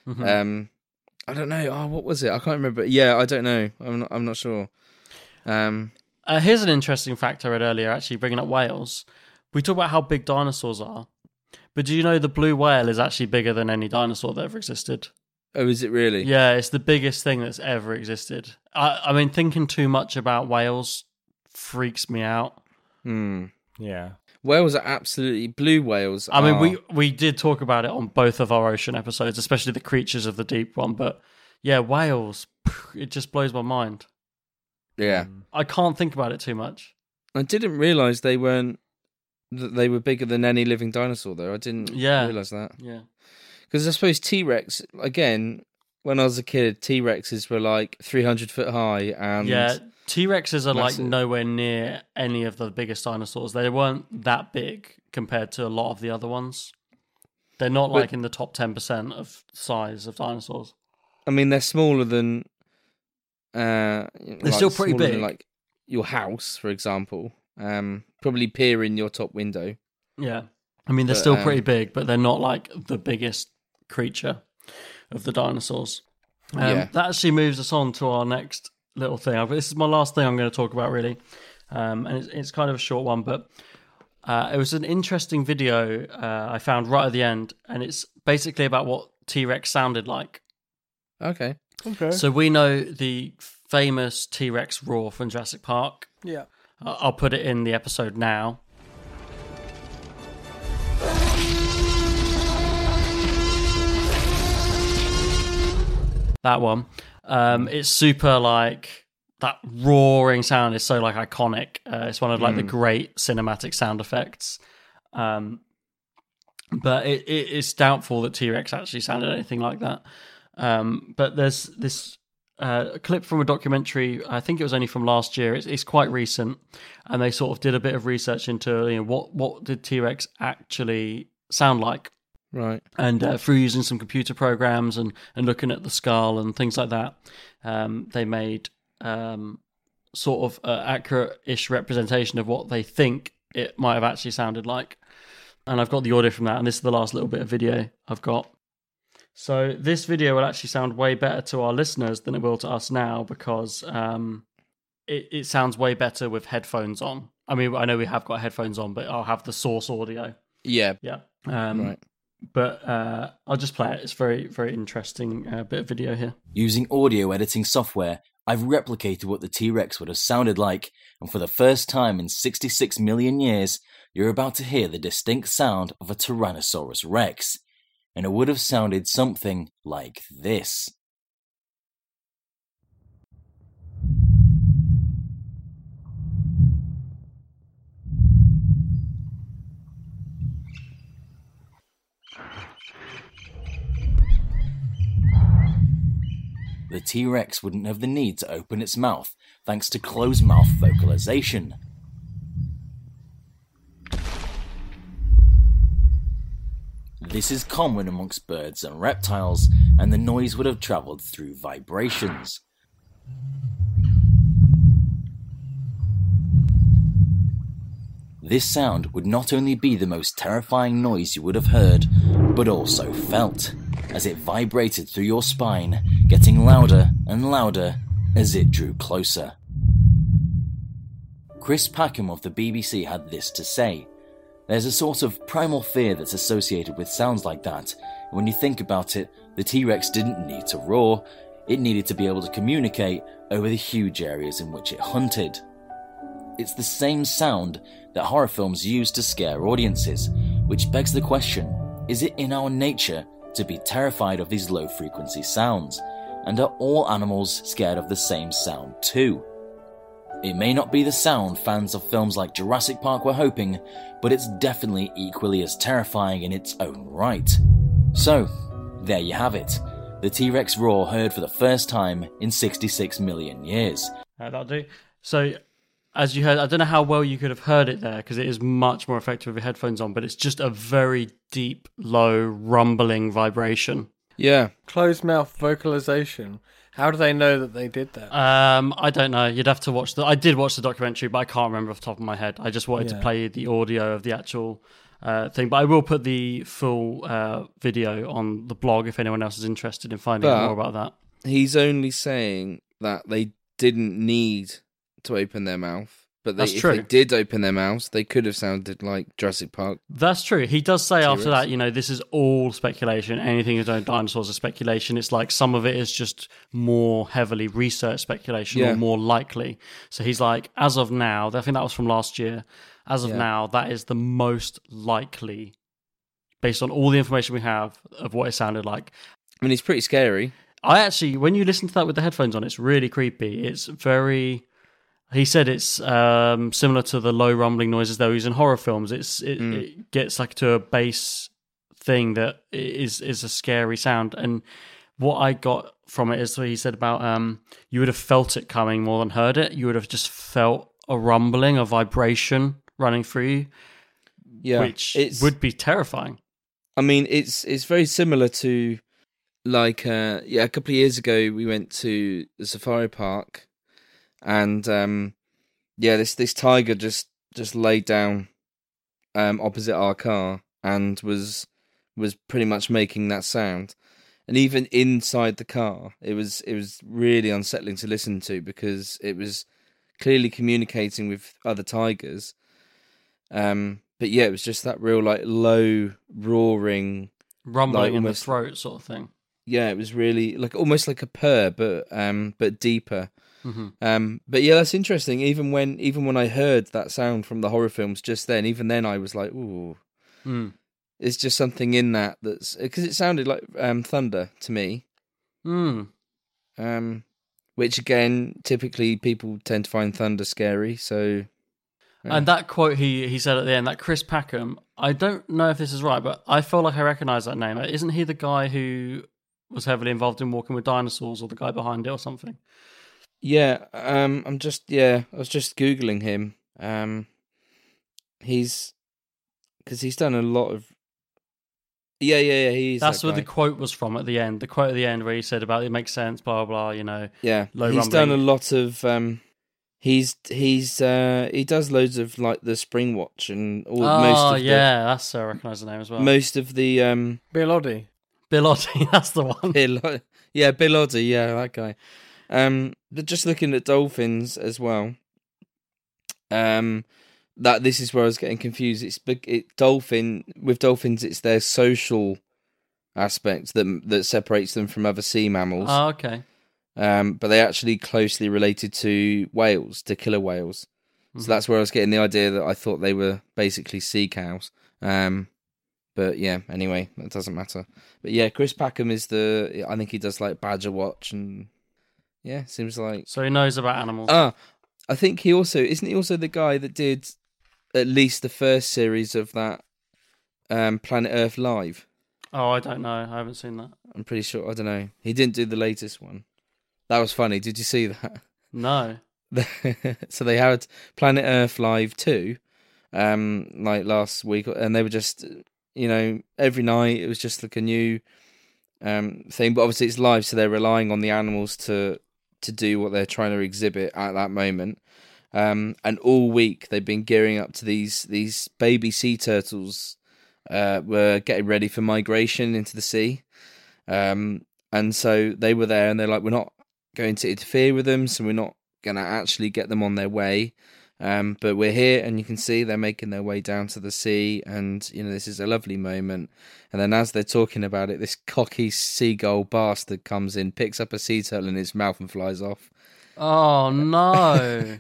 Mm-hmm. Um, I don't know. Oh, what was it? I can't remember. Yeah, I don't know. I'm not. I'm not sure. Um, uh, here's an interesting fact I read earlier. Actually, bringing up whales, we talk about how big dinosaurs are, but do you know the blue whale is actually bigger than any dinosaur that ever existed? oh, is it really? Yeah, it's the biggest thing that's ever existed. I, I mean, thinking too much about whales freaks me out. Hmm. Yeah. Whales are absolutely blue whales. I mean, are- we we did talk about it on both of our ocean episodes, especially the creatures of the deep one. But yeah, whales, it just blows my mind. Yeah. I can't think about it too much. I didn't realise they weren't that they were bigger than any living dinosaur, though. I didn't Yeah. realise that. Yeah. Because I suppose T-Rex, again, when I was a kid, T-Rexes were like three hundred foot high. And Yeah, T-Rexes are like massive. nowhere near any of the biggest dinosaurs. They weren't that big compared to a lot of the other ones. They're not But- like in the top ten percent of size of dinosaurs. I mean, they're smaller than. Uh, They're still pretty smaller than, big. like your house, for example. Um, probably peer in your top window. Yeah. I mean, they're But, still um, pretty big, but they're not like the biggest creature of the dinosaurs. Um, Yeah. That actually moves us on to our next little thing. This is my last thing I'm going to talk about, really. Um, and it's, it's kind of a short one, but uh, it was an interesting video uh, I found right at the end, and it's basically about what T-Rex sounded like. Okay. Okay. So we know the famous T-Rex roar from Jurassic Park. Yeah. I- I'll put it in the episode now. That one. Um, it's super like that roaring sound is so like iconic. Uh, it's one of like the great cinematic sound effects. Um, but it, it, it's doubtful that T-Rex actually sounded anything like that. Um, but there's this uh, clip from a documentary. I think it was only from last year. It's, it's quite recent, and they sort of did a bit of research into you know what what did T-Rex actually sound like. Right. And uh, through using some computer programs and, and looking at the skull and things like that, um, they made um, sort of uh, accurate-ish representation of what they think it might have actually sounded like. And I've got the audio from that, and this is the last little bit of video I've got. So this video will actually sound way better to our listeners than it will to us now because um, it, it sounds way better with headphones on. I mean, I know we have got headphones on, but I'll have the source audio. Yeah. Yeah. Um, Right. But uh, I'll just play it. It's very, very interesting uh, bit of video here. Using audio editing software, I've replicated what the T-Rex would have sounded like, and for the first time in sixty-six million years, you're about to hear the distinct sound of a Tyrannosaurus Rex. And it would have sounded something like this. The T-Rex wouldn't have the need to open its mouth thanks to closed mouth vocalization. This is common amongst birds and reptiles, and the noise would have travelled through vibrations. This sound would not only be the most terrifying noise you would have heard, but also felt, as it vibrated through your spine, getting louder and louder as it drew closer. Chris Packham of the B B C had this to say: "There's a sort of primal fear that's associated with sounds like that. When you think about it, the T-Rex didn't need to roar, it needed to be able to communicate over the huge areas in which it hunted. It's the same sound that horror films use to scare audiences, which begs the question, is it in our nature to be terrified of these low-frequency sounds? And are all animals scared of the same sound too? It may not be the sound fans of films like Jurassic Park were hoping, but it's definitely equally as terrifying in its own right." So, there you have it. The T-Rex roar heard for the first time in sixty-six million years. Uh, that'll do. So, as you heard, I don't know how well you could have heard it there because it is much more effective with your headphones on, but it's just a very deep, low, rumbling vibration. Yeah. Closed mouth vocalization. How do they know that they did that? Um, I don't know. You'd have to watch the. I did watch the documentary, but I can't remember off the top of my head. I just wanted Yeah. to play the audio of the actual uh, thing. But I will put the full uh, video on the blog if anyone else is interested in finding out But- more about that. He's only saying that they didn't need to open their mouth, but they, That's if true. they did open their mouths, they could have sounded like Jurassic Park. That's true. He does say T-Rex. after that, you know, this is all speculation. Anything to do with dinosaurs is speculation. It's like some of it is just more heavily research speculation Yeah. or more likely. So he's like, as of now, I think that was from last year. As of Yeah. now, that is the most likely, based on all the information we have of what it sounded like. I mean, it's pretty scary. I actually, when you listen to that with the headphones on, it's really creepy. It's very. He said it's um, similar to the low rumbling noises they use in horror films. It's it, Mm. it gets like to a bass thing that is is a scary sound. And what I got from it is what he said about um, you would have felt it coming more than heard it. You would have just felt a rumbling, a vibration running through you, Yeah, which it's- would be terrifying. I mean, it's it's very similar to like uh, yeah, a couple of years ago we went to the safari park, and um, yeah, this this tiger just just laid down um, opposite our car and was was pretty much making that sound, and even inside the car, it was it was really unsettling to listen to because it was clearly communicating with other tigers. Um, but yeah, it was just that real like low roaring, Rumbling like, in the almost- throat sort of thing. Yeah, it was really like almost like a purr, but um, but deeper. Mhm. Um, but yeah, that's interesting. Even when even when I heard that sound from the horror films just then, even then I was like, ooh, Mm. it's just something in that that's because it sounded like um thunder to me. Mm. Um, which again, typically people tend to find thunder scary. So, yeah. And that quote he, he said at the end, that Chris Packham, I don't know if this is right, but I feel like I recognise that name. Isn't he the guy who was heavily involved in Walking with Dinosaurs, or the guy behind it or something? Yeah, um, I'm just yeah, I was just googling him. Um, he's because he's done a lot of. Yeah, yeah, yeah. He's That's that where guy. the quote was from at the end. The quote at the end where he said about it makes sense, blah, blah, blah, you know. Yeah, low he's done a rumbling. lot of. Um, he's he's uh, he does loads of like the Springwatch and all Oh, most of yeah, that's I recognise the name as the well. most of the um Bill Oddie. Bill Oddie, that's the one. Bill, O- yeah, Bill Oddie, yeah, that guy. Um, but just looking at dolphins as well. Um, that this is where I was getting confused. It's big. It dolphin with dolphins. It's their social aspect that that separates them from other sea mammals. Oh, okay. Um, but they're actually closely related to whales, to killer whales. Mhm. So that's where I was getting the idea that I thought they were basically sea cows. Um, but yeah, anyway, that doesn't matter. But yeah, Chris Packham is the. I think he does like Badger Watch and yeah, seems like. So he knows about animals. Ah, I think he also isn't he also the guy that did at least the first series of that um, Planet Earth Live. Oh, I don't know. I haven't seen that. I'm pretty sure. I don't know. He didn't do the latest one. That was funny. Did you see that? No. So they had Planet Earth Live two, um, like last week, and they were just, you know, every night it was just like a new um thing. But obviously it's live, so they're relying on the animals to to do what they're trying to exhibit at that moment. Um, and all week they've been gearing up to these these baby sea turtles. Uh, were getting ready for migration into the sea. Um, and so they were there, and they're like, we're not going to interfere with them, so we're not going to actually get them on their way. Um, but we're here, and you can see they're making their way down to the sea, and, you know, this is a lovely moment. And then as they're talking about it, this cocky seagull bastard comes in, picks up a sea turtle in his mouth and flies off. Oh, no.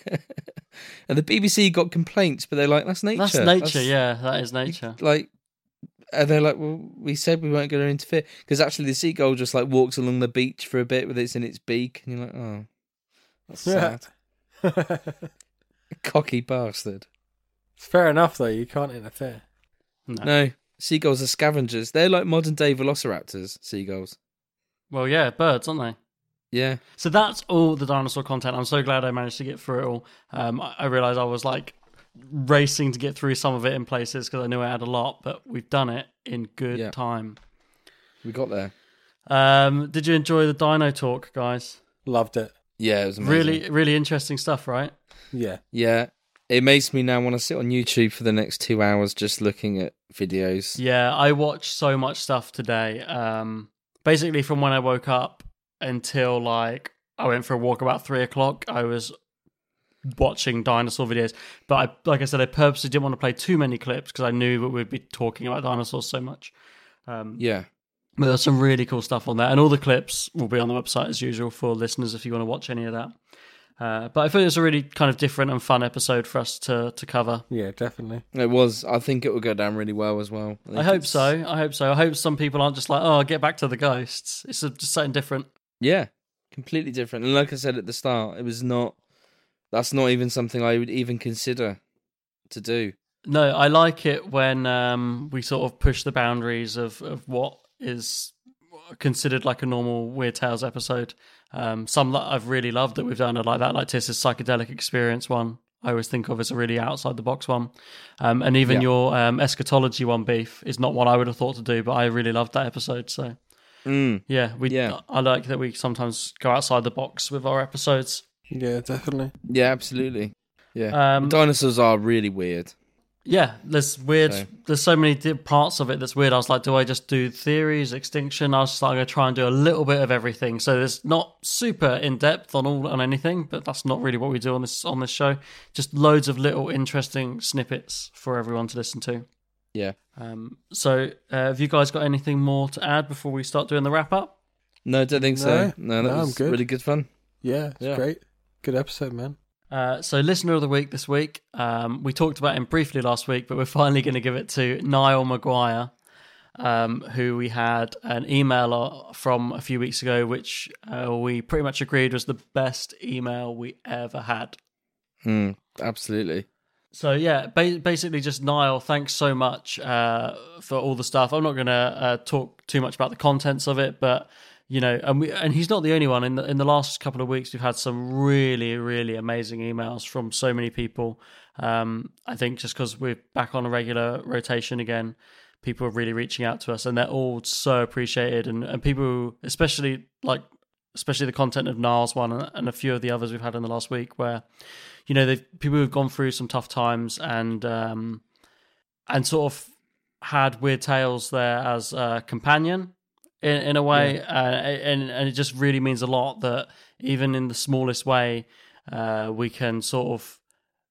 And the B B C got complaints, but they're like, that's nature. That's nature, yeah. That is nature. Like, and they're like, well, we said we weren't going to interfere. Because actually the seagull just, like, walks along the beach for a bit with it in its beak. And you're like, oh, that's sad. Cocky bastard. It's fair enough, though. You can't interfere. No. No, seagulls are scavengers. They're like modern-day velociraptors, seagulls. Well, yeah, birds, aren't they? Yeah. So that's all the dinosaur content. I'm so glad I managed to get through it all. Um, I, I realised I was like racing to get through some of it in places because I knew I had a lot, but we've done it in good Yeah. time. We got there. Um, did you enjoy the Dino talk, guys? Loved it. Yeah, it was amazing. Really, really interesting stuff, right? Yeah. Yeah. It makes me now want to sit on YouTube for the next two hours just looking at videos. Yeah, I watched so much stuff today. Um, basically, from when I woke up until like I went for a walk about three o'clock, I was watching dinosaur videos. But I, like I said, I purposely didn't want to play too many clips because I knew that we'd be talking about dinosaurs so much. Um, yeah. But there's some really cool stuff on there. And all the clips will be on the website as usual for listeners if you want to watch any of that. Uh, but I thought it was a really kind of different and fun episode for us to, to cover. Yeah, definitely. It was. I think it will go down really well as well. I, I hope it's... so. I hope so. I hope some people aren't just like, oh, get back to the ghosts. It's just something different. Yeah, completely different. And like I said at the start, it was not... That's not even something I would even consider to do. No, I like it when um, we sort of push the boundaries of, of what is considered like a normal Weird Tales episode. Um, some that I've really loved that we've done are like that, like Tiss's psychedelic experience one. I always think of as a really outside the box one. Um, and even yeah. your um, eschatology one, Beef, is not what I would have thought to do, but I really loved that episode. So mm. yeah, we. Yeah. I like that we sometimes go outside the box with our episodes. Yeah, definitely. Yeah, absolutely. Yeah, um, dinosaurs are really weird. Yeah, there's weird. So. There's so many parts of it that's weird. I was like, do I just do theories, extinction? I was just like, I'm gonna try and do a little bit of everything. So there's not super in depth on all on anything, but that's not really what we do on this on this show. Just loads of little interesting snippets for everyone to listen to. Yeah. Um. So, uh, have you guys got anything more to add before we start doing the wrap up? No, I don't think so. No, no that no, was good. really good fun. Yeah, it's yeah. great. Good episode, man. Uh, so, listener of the week this week, um, we talked about him briefly last week, but we're finally going to give it to Niall Maguire, um, who we had an email from a few weeks ago, which uh, we pretty much agreed was the best email we ever had. Mm, absolutely. So, yeah, ba- basically just Niall, thanks so much uh, for all the stuff. I'm not going to uh, talk too much about the contents of it, but... You know, and we and he's not the only one. In the in the last couple of weeks, we've had some really, really amazing emails from so many people. Um, I think just because we're back on a regular rotation again, people are really reaching out to us, and they're all so appreciated. And, and people, who, especially like, especially the content of Niall's one and, and a few of the others we've had in the last week, where you know, they've people who've gone through some tough times and um, and sort of had Weird Tales there as a companion. In, in a way, yeah. uh, and and it just really means a lot that even in the smallest way, uh, we can sort of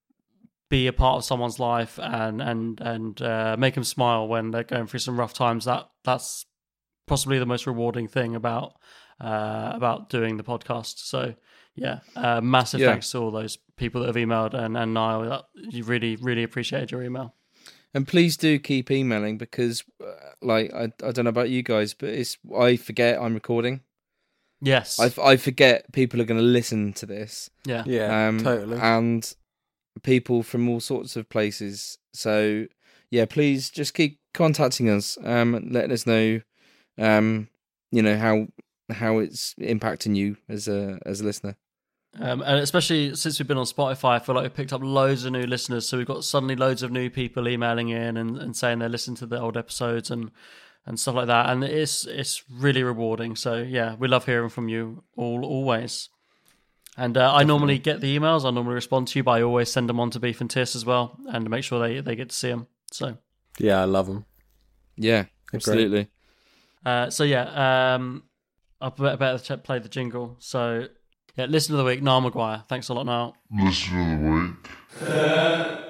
be a part of someone's life and and and uh, make them smile when they're going through some rough times. That that's possibly the most rewarding thing about uh, about doing the podcast. So yeah, uh, massive yeah. thanks to all those people that have emailed and and Niall. That, you really really appreciated your email. And please do keep emailing because, uh, like, I I don't know about you guys, but it's I forget I'm recording. Yes. I, I forget people are going to listen to this. Yeah. Yeah, um, totally. And people from all sorts of places. So, yeah, please just keep contacting us, um, letting us know, um, you know, how how it's impacting you as a as a listener. Um, and especially since we've been on Spotify, I feel like we've picked up loads of new listeners. So we've got suddenly loads of new people emailing in and, and saying they listen to the old episodes and, and stuff like that. And it's it's really rewarding. So yeah, we love hearing from you all always. And uh, I normally get the emails. I normally respond to you, but I always send them on to Beef and Tiss as well and make sure they, they get to see them. So yeah, I love them. Yeah, absolutely. Uh, so yeah, um, I'll better play the jingle. So. Yeah, listener of the week, Niall Maguire. Thanks a lot, Niall. Listener of the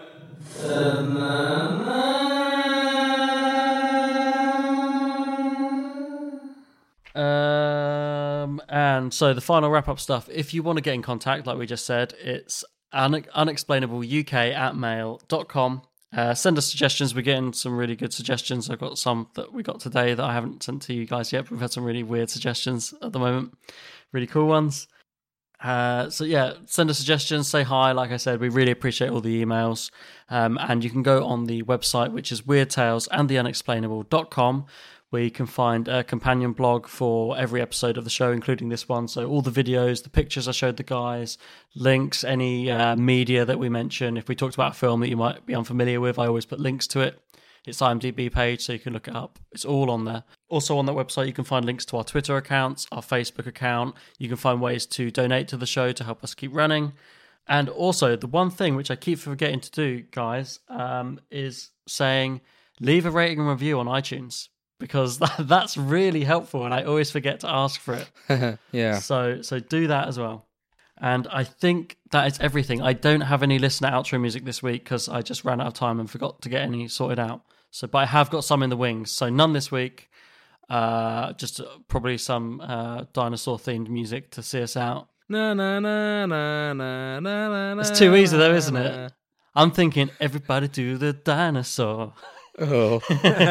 week. Um, and so the final wrap-up stuff. If you want to get in contact, like we just said, it's un- unexplainableuk at mail dot com. Uh, send us suggestions. We're getting some really good suggestions. I've got some that we got today that I haven't sent to you guys yet, but we've had some really weird suggestions at the moment. Really cool ones. Uh, so yeah, send us suggestions, say hi. Like I said, we really appreciate all the emails. Um, and you can go on the website, which is weird tales and the unexplainable dot com, where you can find a companion blog for every episode of the show, including this one. So all the videos, the pictures I showed the guys, links, any uh, media that we mention. If we talked about a film that you might be unfamiliar with, I always put links to it its IMDb page, so you can look it up. It's all on there. Also on that website, you can find links to our Twitter accounts, our Facebook account. You can find ways to donate to the show to help us keep running. And also, the one thing which I keep forgetting to do, guys, um, is saying leave a rating and review on iTunes, because that, that's really helpful, and I always forget to ask for it. Yeah. So so do that as well. And I think that is everything. I don't have any listener outro music this week because I just ran out of time and forgot to get any sorted out. So, but I have got some in the wings. So none this week. Uh, just probably some uh, dinosaur-themed music to see us out. Na na na na na na na. It's too easy though, isn't it? I'm thinking everybody do the dinosaur. Oh.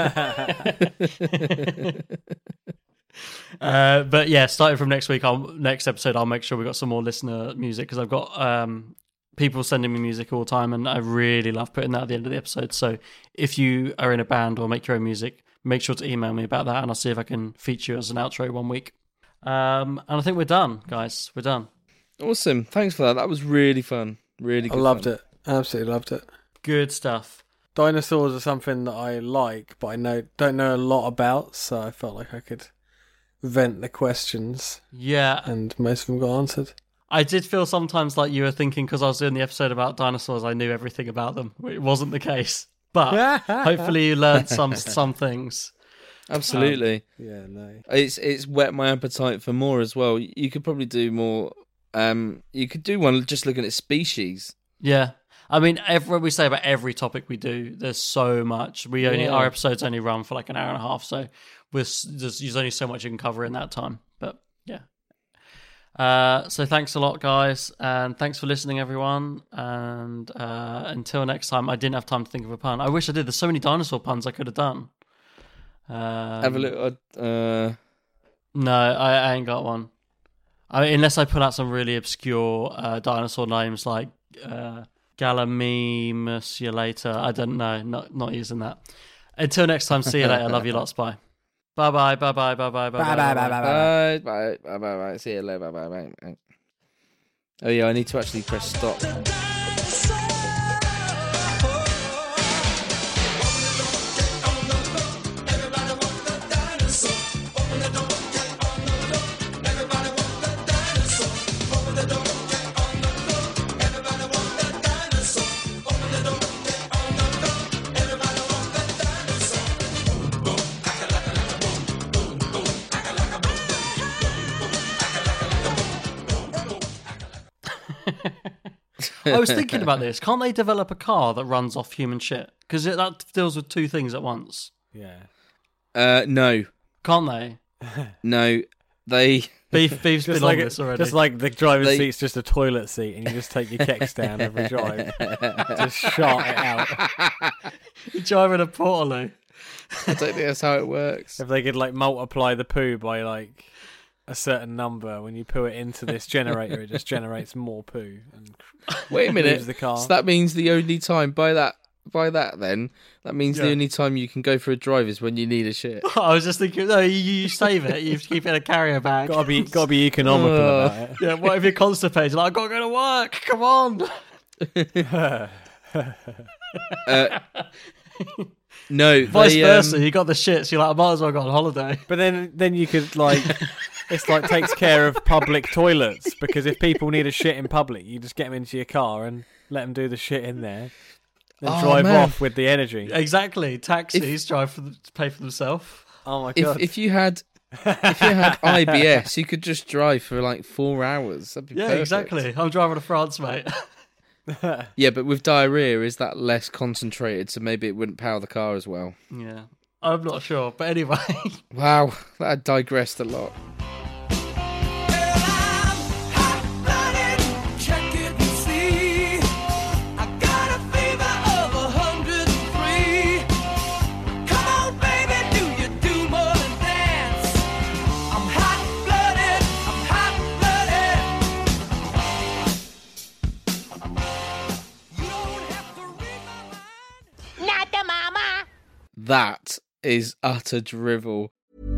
uh, but yeah, starting from next week, I'll next episode, I'll make sure we got some more listener music because I've got um, people sending me music all the time, and I really love putting that at the end of the episode. So if you are in a band or make your own music, make sure to email me about that, and I'll see if I can feature you as an outro one week. Um, and I think we're done, guys. We're done. Awesome. Thanks for that. That was really fun. Really good I loved fun. it. Absolutely loved it. Good stuff. Dinosaurs are something that I like, but I know don't know a lot about, so I felt like I could vent the questions. Yeah. And most of them got answered. I did feel sometimes like you were thinking, because I was doing the episode about dinosaurs, I knew everything about them. It wasn't the case. But hopefully you learned some some things. Absolutely. Um, yeah, no. It's it's whet my appetite for more as well. You could probably do more. Um, you could do one just looking at species. Yeah. I mean, every, we say about every topic we do, there's so much. We only Yeah. Our episodes only run for like an hour and a half, so we're, there's, there's only so much you can cover in that time. But yeah. Uh, so thanks a lot, guys, and thanks for listening, everyone. And uh, until next time, I didn't have time to think of a pun. I wish I did. There's so many dinosaur puns I could have done. Um, Have a look. Uh... No, I, I ain't got one. I mean, unless I pull out some really obscure uh, dinosaur names like uh, Gallimimusulator. I don't know. Not not using that. Until next time, see you later. Love you lots. Bye. Bye bye. Bye bye. Bye bye. Bye bye. Bye bye. Bye Bye bye bye bye bye. See you later. Bye bye bye. Oh yeah, I need to actually press stop. I was thinking about this. Can't they develop a car that runs off human shit? Because that deals with two things at once. Yeah. Uh, no, Can't they? no, they. Beef, beef's Just been like on it- this already. Just like the driver's They- seat's just a toilet seat, and you just take your kicks down every drive. Just shart it out. You're driving a Portaloo. I don't think that's how it works. If they could like multiply the poo by like a certain number, when you poo it into this generator, it just generates more poo. And Wait a minute. moves the car. So that means the only time by that by that then that means the Yeah. only time you can go for a drive is when you need a shit. I was just thinking, no, you, you save it. You keep it in a carrier bag. Gotta be, gotta be economical Oh. about it. Yeah, what if you're constipated? Like, I've got to go to work. Come on. Uh, no, Vice they, versa. um, You got the shits. You're like, I might as well go on holiday. But then, then you could like, it's like takes care of public toilets, because if people need a shit in public, you just get them into your car and let them do the shit in there, then Oh, drive man. off with the energy. Exactly. Taxis drive for the, pay for themselves. Oh my if god! if you had if you had I B S, you could just drive for like four hours. That'd be Yeah, perfect. exactly. I'm driving to France, mate. Yeah, but with diarrhea, is that less concentrated? So maybe it wouldn't power the car as well. Yeah, I'm not sure. But anyway. Wow, that digressed a lot. Not the mama. That is utter drivel.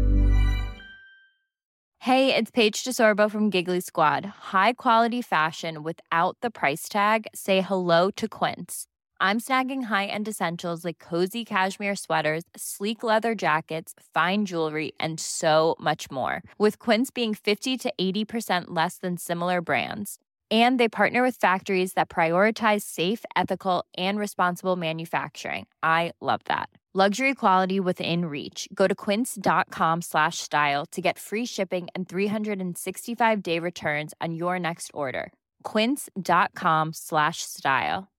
Hey, it's Paige DeSorbo from Giggly Squad. High quality fashion without the price tag. Say hello to Quince. I'm snagging high-end essentials like cozy cashmere sweaters, sleek leather jackets, fine jewelry, and so much more. With Quince being fifty to eighty percent less than similar brands. And they partner with factories that prioritize safe, ethical, and responsible manufacturing. I love that. Luxury quality within reach. Go to quince.com slash style to get free shipping and three sixty-five day returns on your next order. Quince.com slash style.